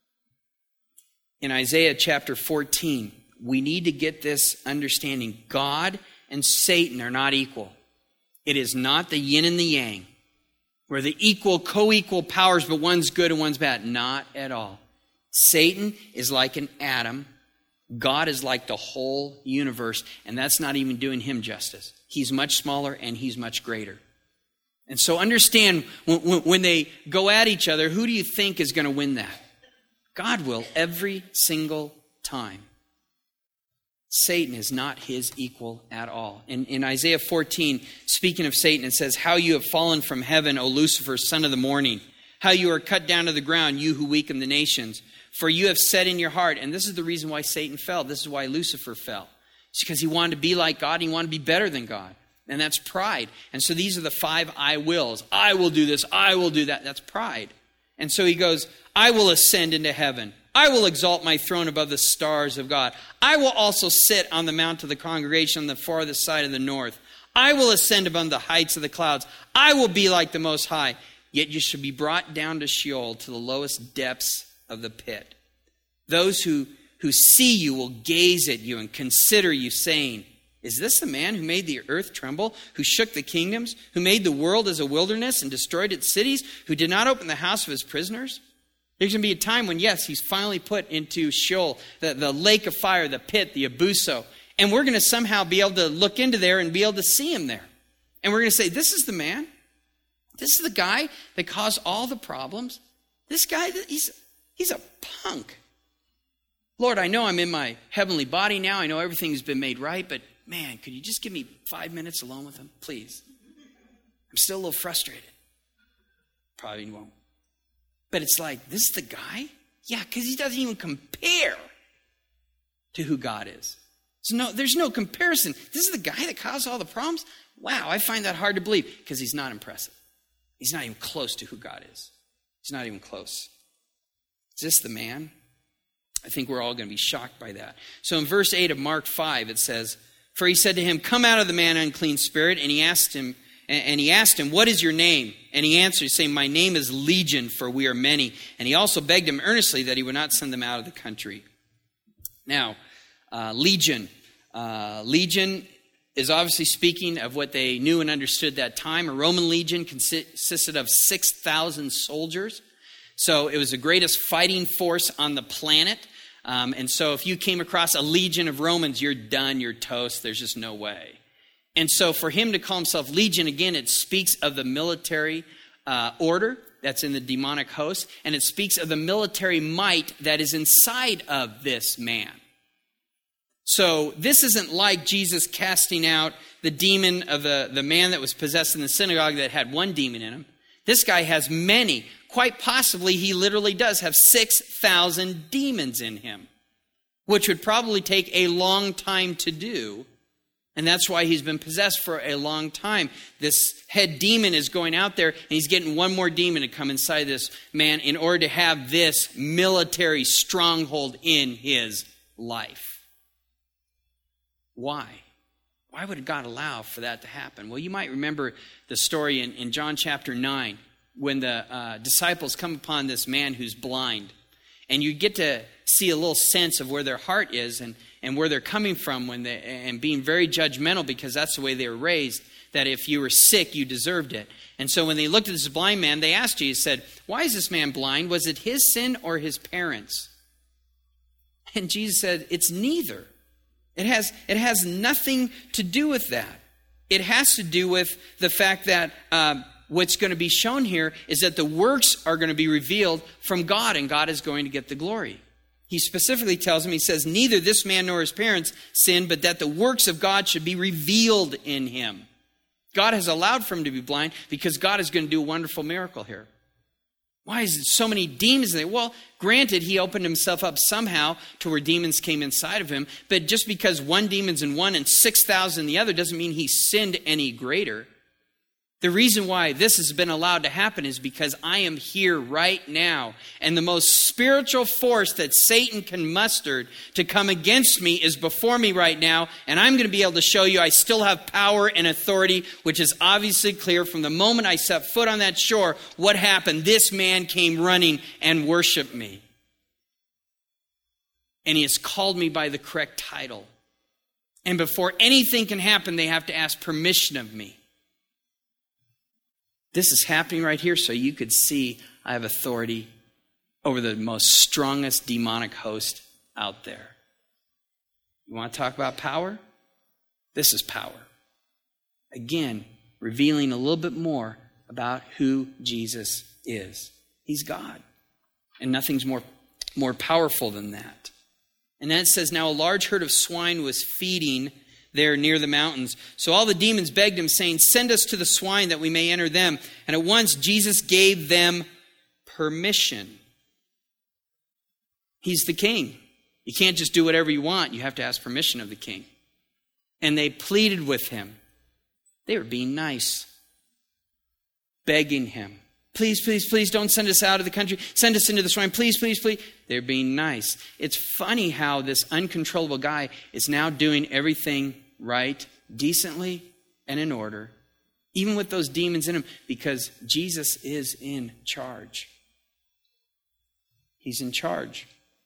In Isaiah chapter 14, we need to get this understanding. God and Satan are not equal. It is not the yin and the yang, where the co-equal powers, but one's good and one's bad. Not at all. Satan is like an atom. God is like the whole universe, and that's not even doing him justice. He's much smaller and he's much greater. And so understand, when they go at each other, who do you think is going to win that? God will every single time. Satan is not his equal at all. In Isaiah 14, speaking of Satan, it says, how you have fallen from heaven, O Lucifer, son of the morning. How you are cut down to the ground, you who weaken the nations. For you have said in your heart, and this is the reason why Satan fell. This is why Lucifer fell. It's because he wanted to be like God. And he wanted to be better than God. And that's pride. And so these are the 5 I wills. I will do this. I will do that. That's pride. And so he goes, I will ascend into heaven. I will exalt my throne above the stars of God. I will also sit on the mount of the congregation on the farthest side of the north. I will ascend above the heights of the clouds. I will be like the Most High. Yet you shall be brought down to Sheol, to the lowest depths of the pit. Those who see you will gaze at you and consider you, saying, is this the man who made the earth tremble, who shook the kingdoms, who made the world as a wilderness and destroyed its cities, who did not open the house of his prisoners? There's going to be a time when, yes, he's finally put into Sheol, the lake of fire, the pit, the abuso. And we're going to somehow be able to look into there and be able to see him there. And we're going to say, this is the man. This is the guy that caused all the problems. This guy, he's a punk. Lord, I know I'm in my heavenly body now. I know everything's been made right, but man, could you just give me 5 minutes alone with him, please? I'm still a little frustrated. Probably won't. But it's like, this is the guy? Yeah, because he doesn't even compare to who God is. So there's no comparison. This is the guy that caused all the problems? Wow, I find that hard to believe because he's not impressive. He's not even close to who God is. He's not even close. Is this the man? I think we're all going to be shocked by that. So in verse 8 of Mark 5, it says, for he said to him, come out of the man, unclean spirit. And he asked him, what is your name? And he answered, saying, my name is Legion, for we are many. And he also begged him earnestly that he would not send them out of the country. Now, Legion is obviously speaking of what they knew and understood that time. A Roman legion consisted of 6,000 soldiers. So it was the greatest fighting force on the planet. And so if you came across a legion of Romans, you're done, you're toast, there's just no way. And so for him to call himself Legion, again, it speaks of the military order that's in the demonic host, and it speaks of the military might that is inside of this man. So this isn't like Jesus casting out the demon of the man that was possessed in the synagogue that had one demon in him. This guy has many. Quite possibly, he literally does have 6,000 demons in him, which would probably take a long time to do. And that's why he's been possessed for a long time. This head demon is going out there, and he's getting one more demon to come inside this man in order to have this military stronghold in his life. Why? Why would God allow for that to happen? Well, you might remember the story in John chapter 9 when the disciples come upon this man who's blind. And you get to see a little sense of where their heart is and where they're coming from and being very judgmental because that's the way they were raised, that if you were sick, you deserved it. And so when they looked at this blind man, they asked Jesus, said, why is this man blind? Was it his sin or his parents? And Jesus said, it's neither. It has nothing to do with that. It has to do with the fact that what's going to be shown here is that the works are going to be revealed from God, and God is going to get the glory. He specifically tells him, he says, neither this man nor his parents sinned, but that the works of God should be revealed in him. God has allowed for him to be blind because God is going to do a wonderful miracle here. Why is there so many demons in there? Well, granted, he opened himself up somehow to where demons came inside of him, but just because one demon's in one and 6,000 in the other doesn't mean he sinned any greater. The reason why this has been allowed to happen is because I am here right now. And the most spiritual force that Satan can muster to come against me is before me right now. And I'm going to be able to show you I still have power and authority, which is obviously clear from the moment I set foot on that shore. What happened? This man came running and worshiped me. And he has called me by the correct title. And before anything can happen, they have to ask permission of me. This is happening right here so you could see I have authority over the most strongest demonic host out there. You want to talk about power? This is power. Again, revealing a little bit more about who Jesus is. He's God. And nothing's more powerful than that. And then it says, now a large herd of swine was feeding there near the mountains. So all the demons begged him, saying, send us to the swine that we may enter them. And at once Jesus gave them permission. He's the king. You can't just do whatever you want. You have to ask permission of the king. And they pleaded with him. They were being nice, begging him. Please, please, please don't send us out of the country. Send us into the swine. Please, please, please. They're being nice. It's funny how this uncontrollable guy is now doing everything right, decently, and in order, even with those demons in him, because Jesus is in charge. He's in charge.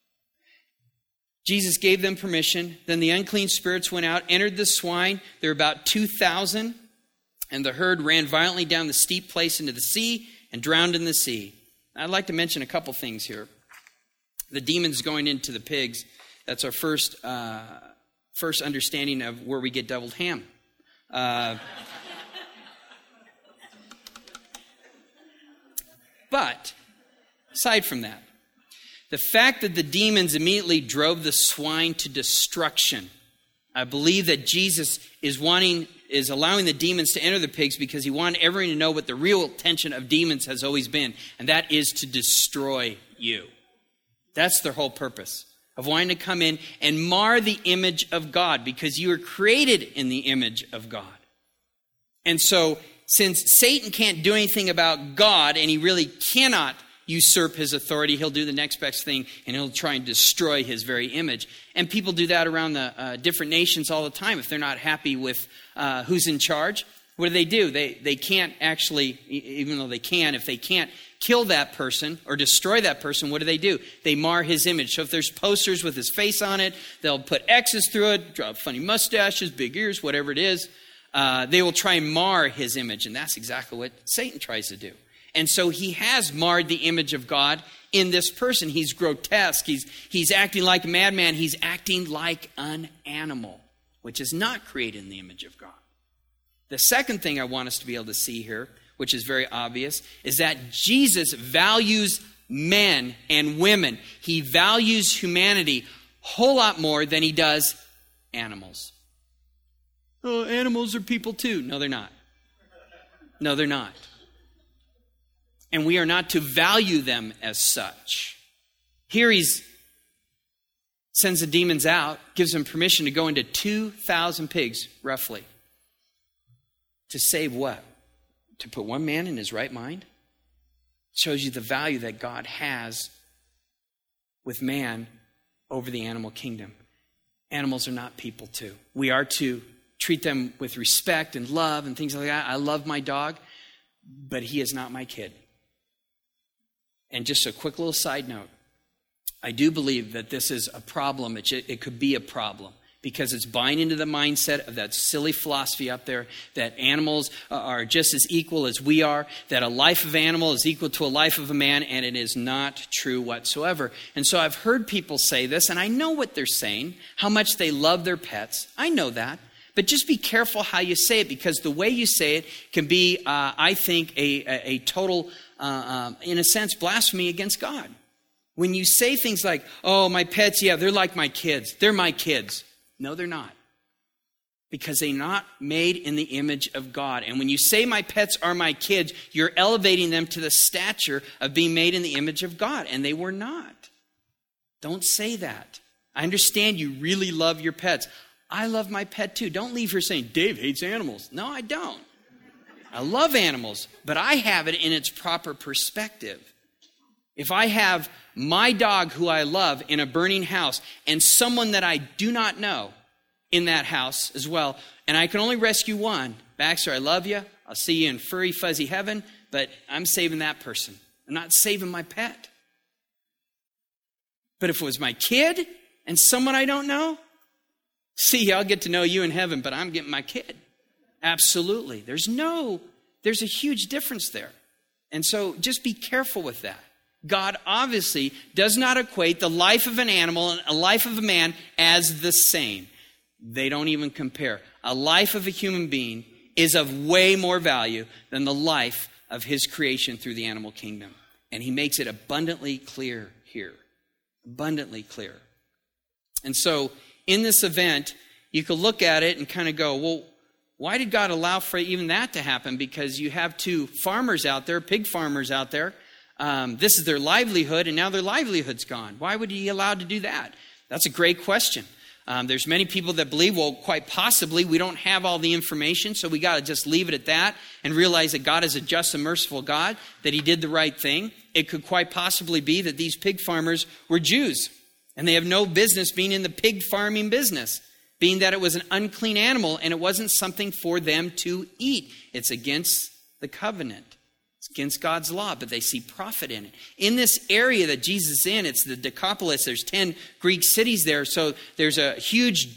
Jesus gave them permission. Then the unclean spirits went out, entered the swine. There were about 2,000, and the herd ran violently down the steep place into the sea and drowned in the sea. I'd like to mention a couple things here. The demons going into the pigs, that's our first understanding of where we get deviled ham. But, aside from that, the fact that the demons immediately drove the swine to destruction, I believe that Jesus is allowing the demons to enter the pigs because he wanted everyone to know what the real intention of demons has always been, and that is to destroy you. That's their whole purpose, of wanting to come in and mar the image of God, because you were created in the image of God. And so, since Satan can't do anything about God, and he really cannot usurp his authority, he'll do the next best thing, and he'll try and destroy his very image. And people do that around the different nations all the time. If they're not happy with who's in charge, what do? They can't actually, even though they can, if they can't kill that person or destroy that person, what do? They mar his image. So if there's posters with his face on it, they'll put X's through it, draw funny mustaches, big ears, whatever it is. They will try and mar his image, and that's exactly what Satan tries to do. And so he has marred the image of God in this person. He's grotesque. He's acting like a madman. He's acting like an animal, which is not created in the image of God. The second thing I want us to be able to see here, which is very obvious, is that Jesus values men and women. He values humanity a whole lot more than he does animals. Oh, animals are people too. No, they're not. No, they're not. And we are not to value them as such. Here he sends the demons out, gives them permission to go into 2,000 pigs, roughly. To save what? To put one man in his right mind? It shows you the value that God has with man over the animal kingdom. Animals are not people too. We are to treat them with respect and love and things like that. I love my dog, but he is not my kid. And just a quick little side note. I do believe that this is a problem. It could be a problem. because it's buying into the mindset of that silly philosophy up there that animals are just as equal as we are, that a life of animal is equal to a life of a man, and it is not true whatsoever. And so I've heard people say this, and I know what they're saying, how much they love their pets. I know that. But just be careful how you say it, because the way you say it can be, I think, a total, in a sense, blasphemy against God. When you say things like, oh, my pets, yeah, they're like my kids. They're my kids. No, they're not. Because they're not made in the image of God. And when you say my pets are my kids, you're elevating them to the stature of being made in the image of God. And they were not. Don't say that. I understand you really love your pets. I love my pet too. Don't leave here saying, Dave hates animals. No, I don't. I love animals, but I have it in its proper perspective. If I have my dog who I love in a burning house and someone that I do not know in that house as well, and I can only rescue one, Baxter, I love you. I'll see you in furry, fuzzy heaven, but I'm saving that person. I'm not saving my pet. But if it was my kid and someone I don't know, see, I'll get to know you in heaven, but I'm getting my kid. Absolutely. There's a huge difference there. And so just be careful with that. God obviously does not equate the life of an animal and a life of a man as the same. They don't even compare. A life of a human being is of way more value than the life of his creation through the animal kingdom. And he makes it abundantly clear here. Abundantly clear. And so in this event, you could look at it and kind of go, well, why did God allow for even that to happen? Because you have two farmers out there, pig farmers out there. This is their livelihood, and now their livelihood's gone. Why would he allow to do that? That's a great question. There's many people that believe, well, quite possibly we don't have all the information, so we got to just leave it at that and realize that God is a just and merciful God, that he did the right thing. It could quite possibly be that these pig farmers were Jews, and they have no business being in the pig farming business, being that it was an unclean animal and it wasn't something for them to eat. It's against the covenant. It's against God's law, but they see profit in it. In this area that Jesus is in, it's the Decapolis. There's 10 Greek cities there, so there's a huge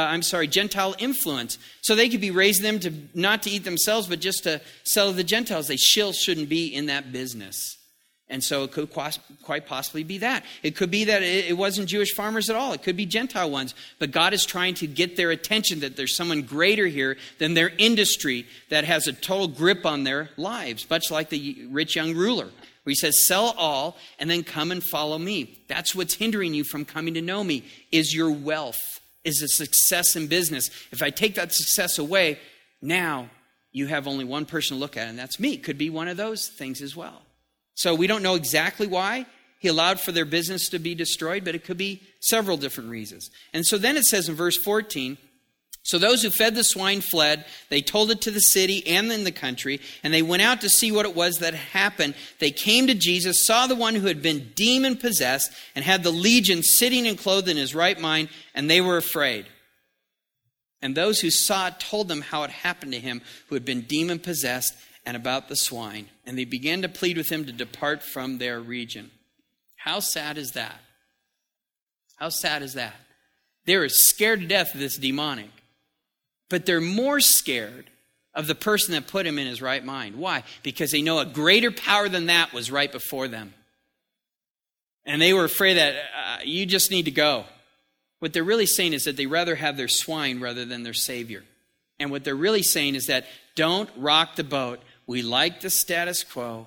Gentile influence. So they could be raising them to not to eat themselves, but just to sell to the Gentiles. They shouldn't be in that business. And so it could quite possibly be that. It could be that it wasn't Jewish farmers at all. It could be Gentile ones. But God is trying to get their attention that there's someone greater here than their industry that has a total grip on their lives, much like the rich young ruler, where he says, sell all and then come and follow me. That's what's hindering you from coming to know me, is your wealth, is a success in business. If I take that success away, now you have only one person to look at, and that's me. It could be one of those things as well. So we don't know exactly why he allowed for their business to be destroyed, but it could be several different reasons. And so then it says in verse 14, so those who fed the swine fled. They told it to the city and in the country, and they went out to see what it was that happened. They came to Jesus, saw the one who had been demon-possessed, and had the legion sitting and clothed in his right mind, and they were afraid. And those who saw it told them how it happened to him who had been demon-possessed, and about the swine. And they began to plead with him to depart from their region. How sad is that? How sad is that? They're scared to death of this demonic. But they're more scared of the person that put him in his right mind. Why? Because they know a greater power than that was right before them. And they were afraid that you just need to go. What they're really saying is that they rather have their swine rather than their Savior. And what they're really saying is that don't rock the boat. We like the status quo.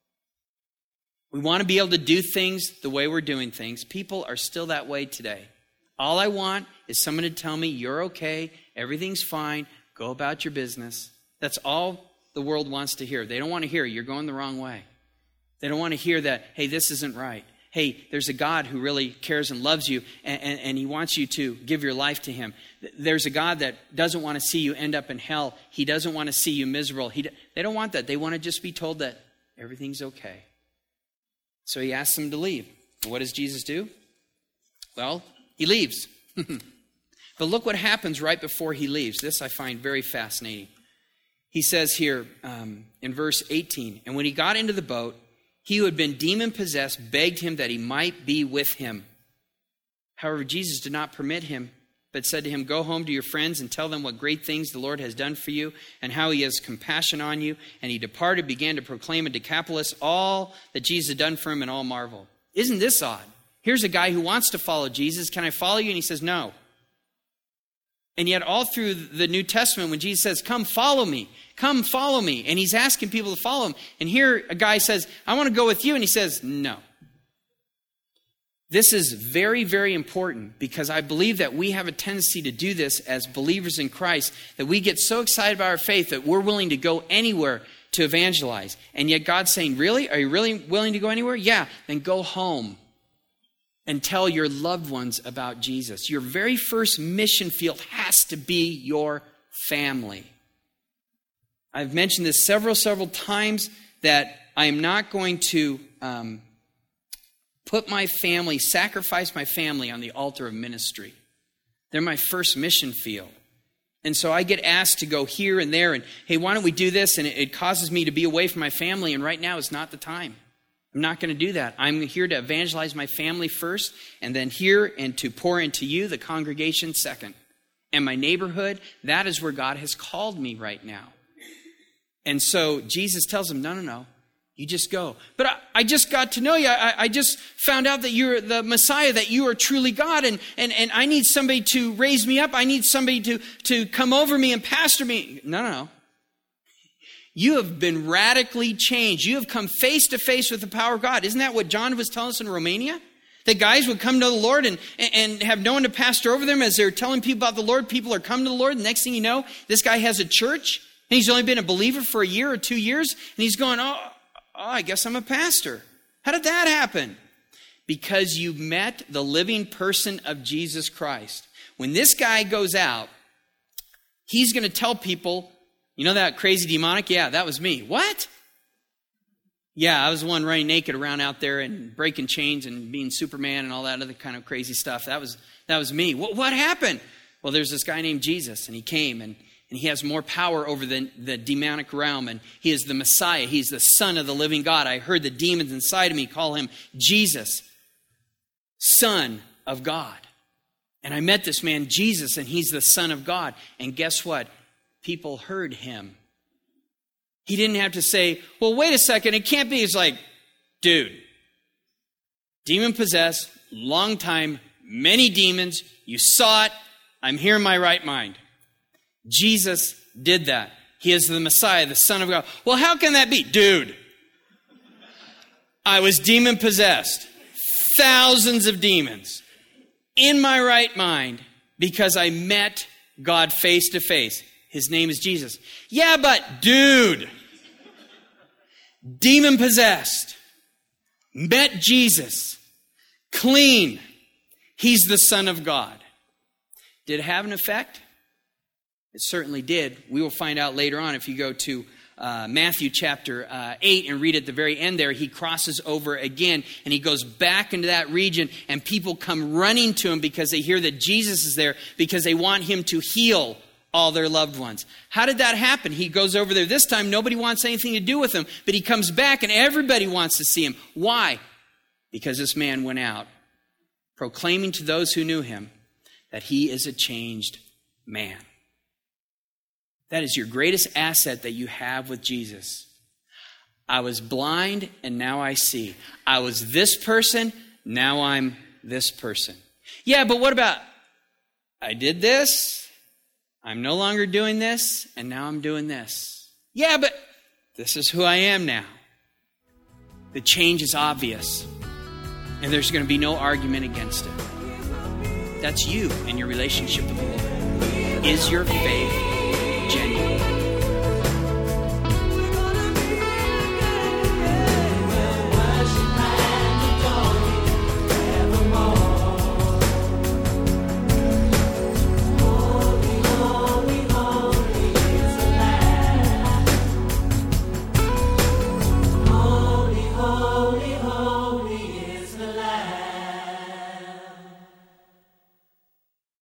We want to be able to do things the way we're doing things. People are still that way today. All I want is someone to tell me, you're okay, everything's fine, go about your business. That's all the world wants to hear. They don't want to hear, you're going the wrong way. They don't want to hear that, hey, this isn't right. Hey, there's a God who really cares and loves you, and he wants you to give your life to him. There's a God that doesn't want to see you end up in hell. He doesn't want to see you miserable. They don't want that. They want to just be told that everything's okay. So he asks them to leave. What does Jesus do? Well, he leaves. But look what happens right before he leaves. This I find very fascinating. He says here in verse 18, and when he got into the boat, he who had been demon-possessed begged him that he might be with him. However, Jesus did not permit him but said to him, "Go home to your friends and tell them what great things the Lord has done for you and how he has compassion on you." And he departed, began to proclaim in Decapolis all that Jesus had done for him, and all marveled. Isn't this odd? Here's a guy who wants to follow Jesus. "Can I follow you?" And he says, "No." And yet all through the New Testament, when Jesus says, "Come follow me, come follow me," and he's asking people to follow him, and here a guy says, "I want to go with you," and he says, "No." This is very, very important, because I believe that we have a tendency to do this as believers in Christ, that we get so excited about our faith that we're willing to go anywhere to evangelize. And yet God's saying, "Really? Are you really willing to go anywhere? Yeah, then go home and tell your loved ones about Jesus." Your very first mission field has to be your family. I've mentioned this several times, that I am not going to sacrifice my family on the altar of ministry. They're my first mission field. And so I get asked to go here and there, and hey, why don't we do this? And it causes me to be away from my family, and right now is not the time. I'm not going to do that. I'm here to evangelize my family first, and then here and to pour into you, the congregation, second. And my neighborhood, that is where God has called me right now. And so Jesus tells him, no, you just go. "But I just got to know you. I just found out that you're the Messiah, that you are truly God, and I need somebody to raise me up. I need somebody to come over me and pastor me." No. You have been radically changed. You have come face to face with the power of God. Isn't that what John was telling us in Romania? That guys would come to the Lord and have no one to pastor over them as they're telling people about the Lord. People are coming to the Lord. The next thing you know, this guy has a church, and he's only been a believer for a year or 2 years, and he's going, oh, I guess I'm a pastor. How did that happen? Because you met the living person of Jesus Christ. When this guy goes out, he's going to tell people, "You know that crazy demonic? Yeah, that was me." "What?" "Yeah, I was the one running naked around out there and breaking chains and being Superman and all that other kind of crazy stuff. That was me." What happened?" "Well, there's this guy named Jesus, and he came, and he has more power over the demonic realm, and he is the Messiah. He's the Son of the living God. I heard the demons inside of me call him Jesus, Son of God. And I met this man, Jesus, and he's the Son of God." And guess what? People heard him. He didn't have to say, "Well, wait a second, it can't be." He's like, "Dude, demon-possessed, long time, many demons, you saw it, I'm here in my right mind." Jesus did that. He is the Messiah, the Son of God. "Well, how can that be?" "Dude, I was demon-possessed, thousands of demons, in my right mind, because I met God face to face. His name is Jesus." "Yeah, but dude, demon-possessed, met Jesus, clean. He's the Son of God." Did it have an effect? It certainly did. We will find out later on if you go to Matthew chapter 8 and read at the very end there. He crosses over again, and he goes back into that region, and people come running to him because they hear that Jesus is there, because they want him to heal all their loved ones. How did that happen? He goes over there. This time, nobody wants anything to do with him, but he comes back and everybody wants to see him. Why? Because this man went out proclaiming to those who knew him that he is a changed man. That is your greatest asset that you have with Jesus. I was blind and now I see. I was this person, now I'm this person. "Yeah, but what about, I did this, I'm no longer doing this, and now I'm doing this." "Yeah, but this is who I am now." The change is obvious, and there's going to be no argument against it. That's you and your relationship with the Lord. Is your faith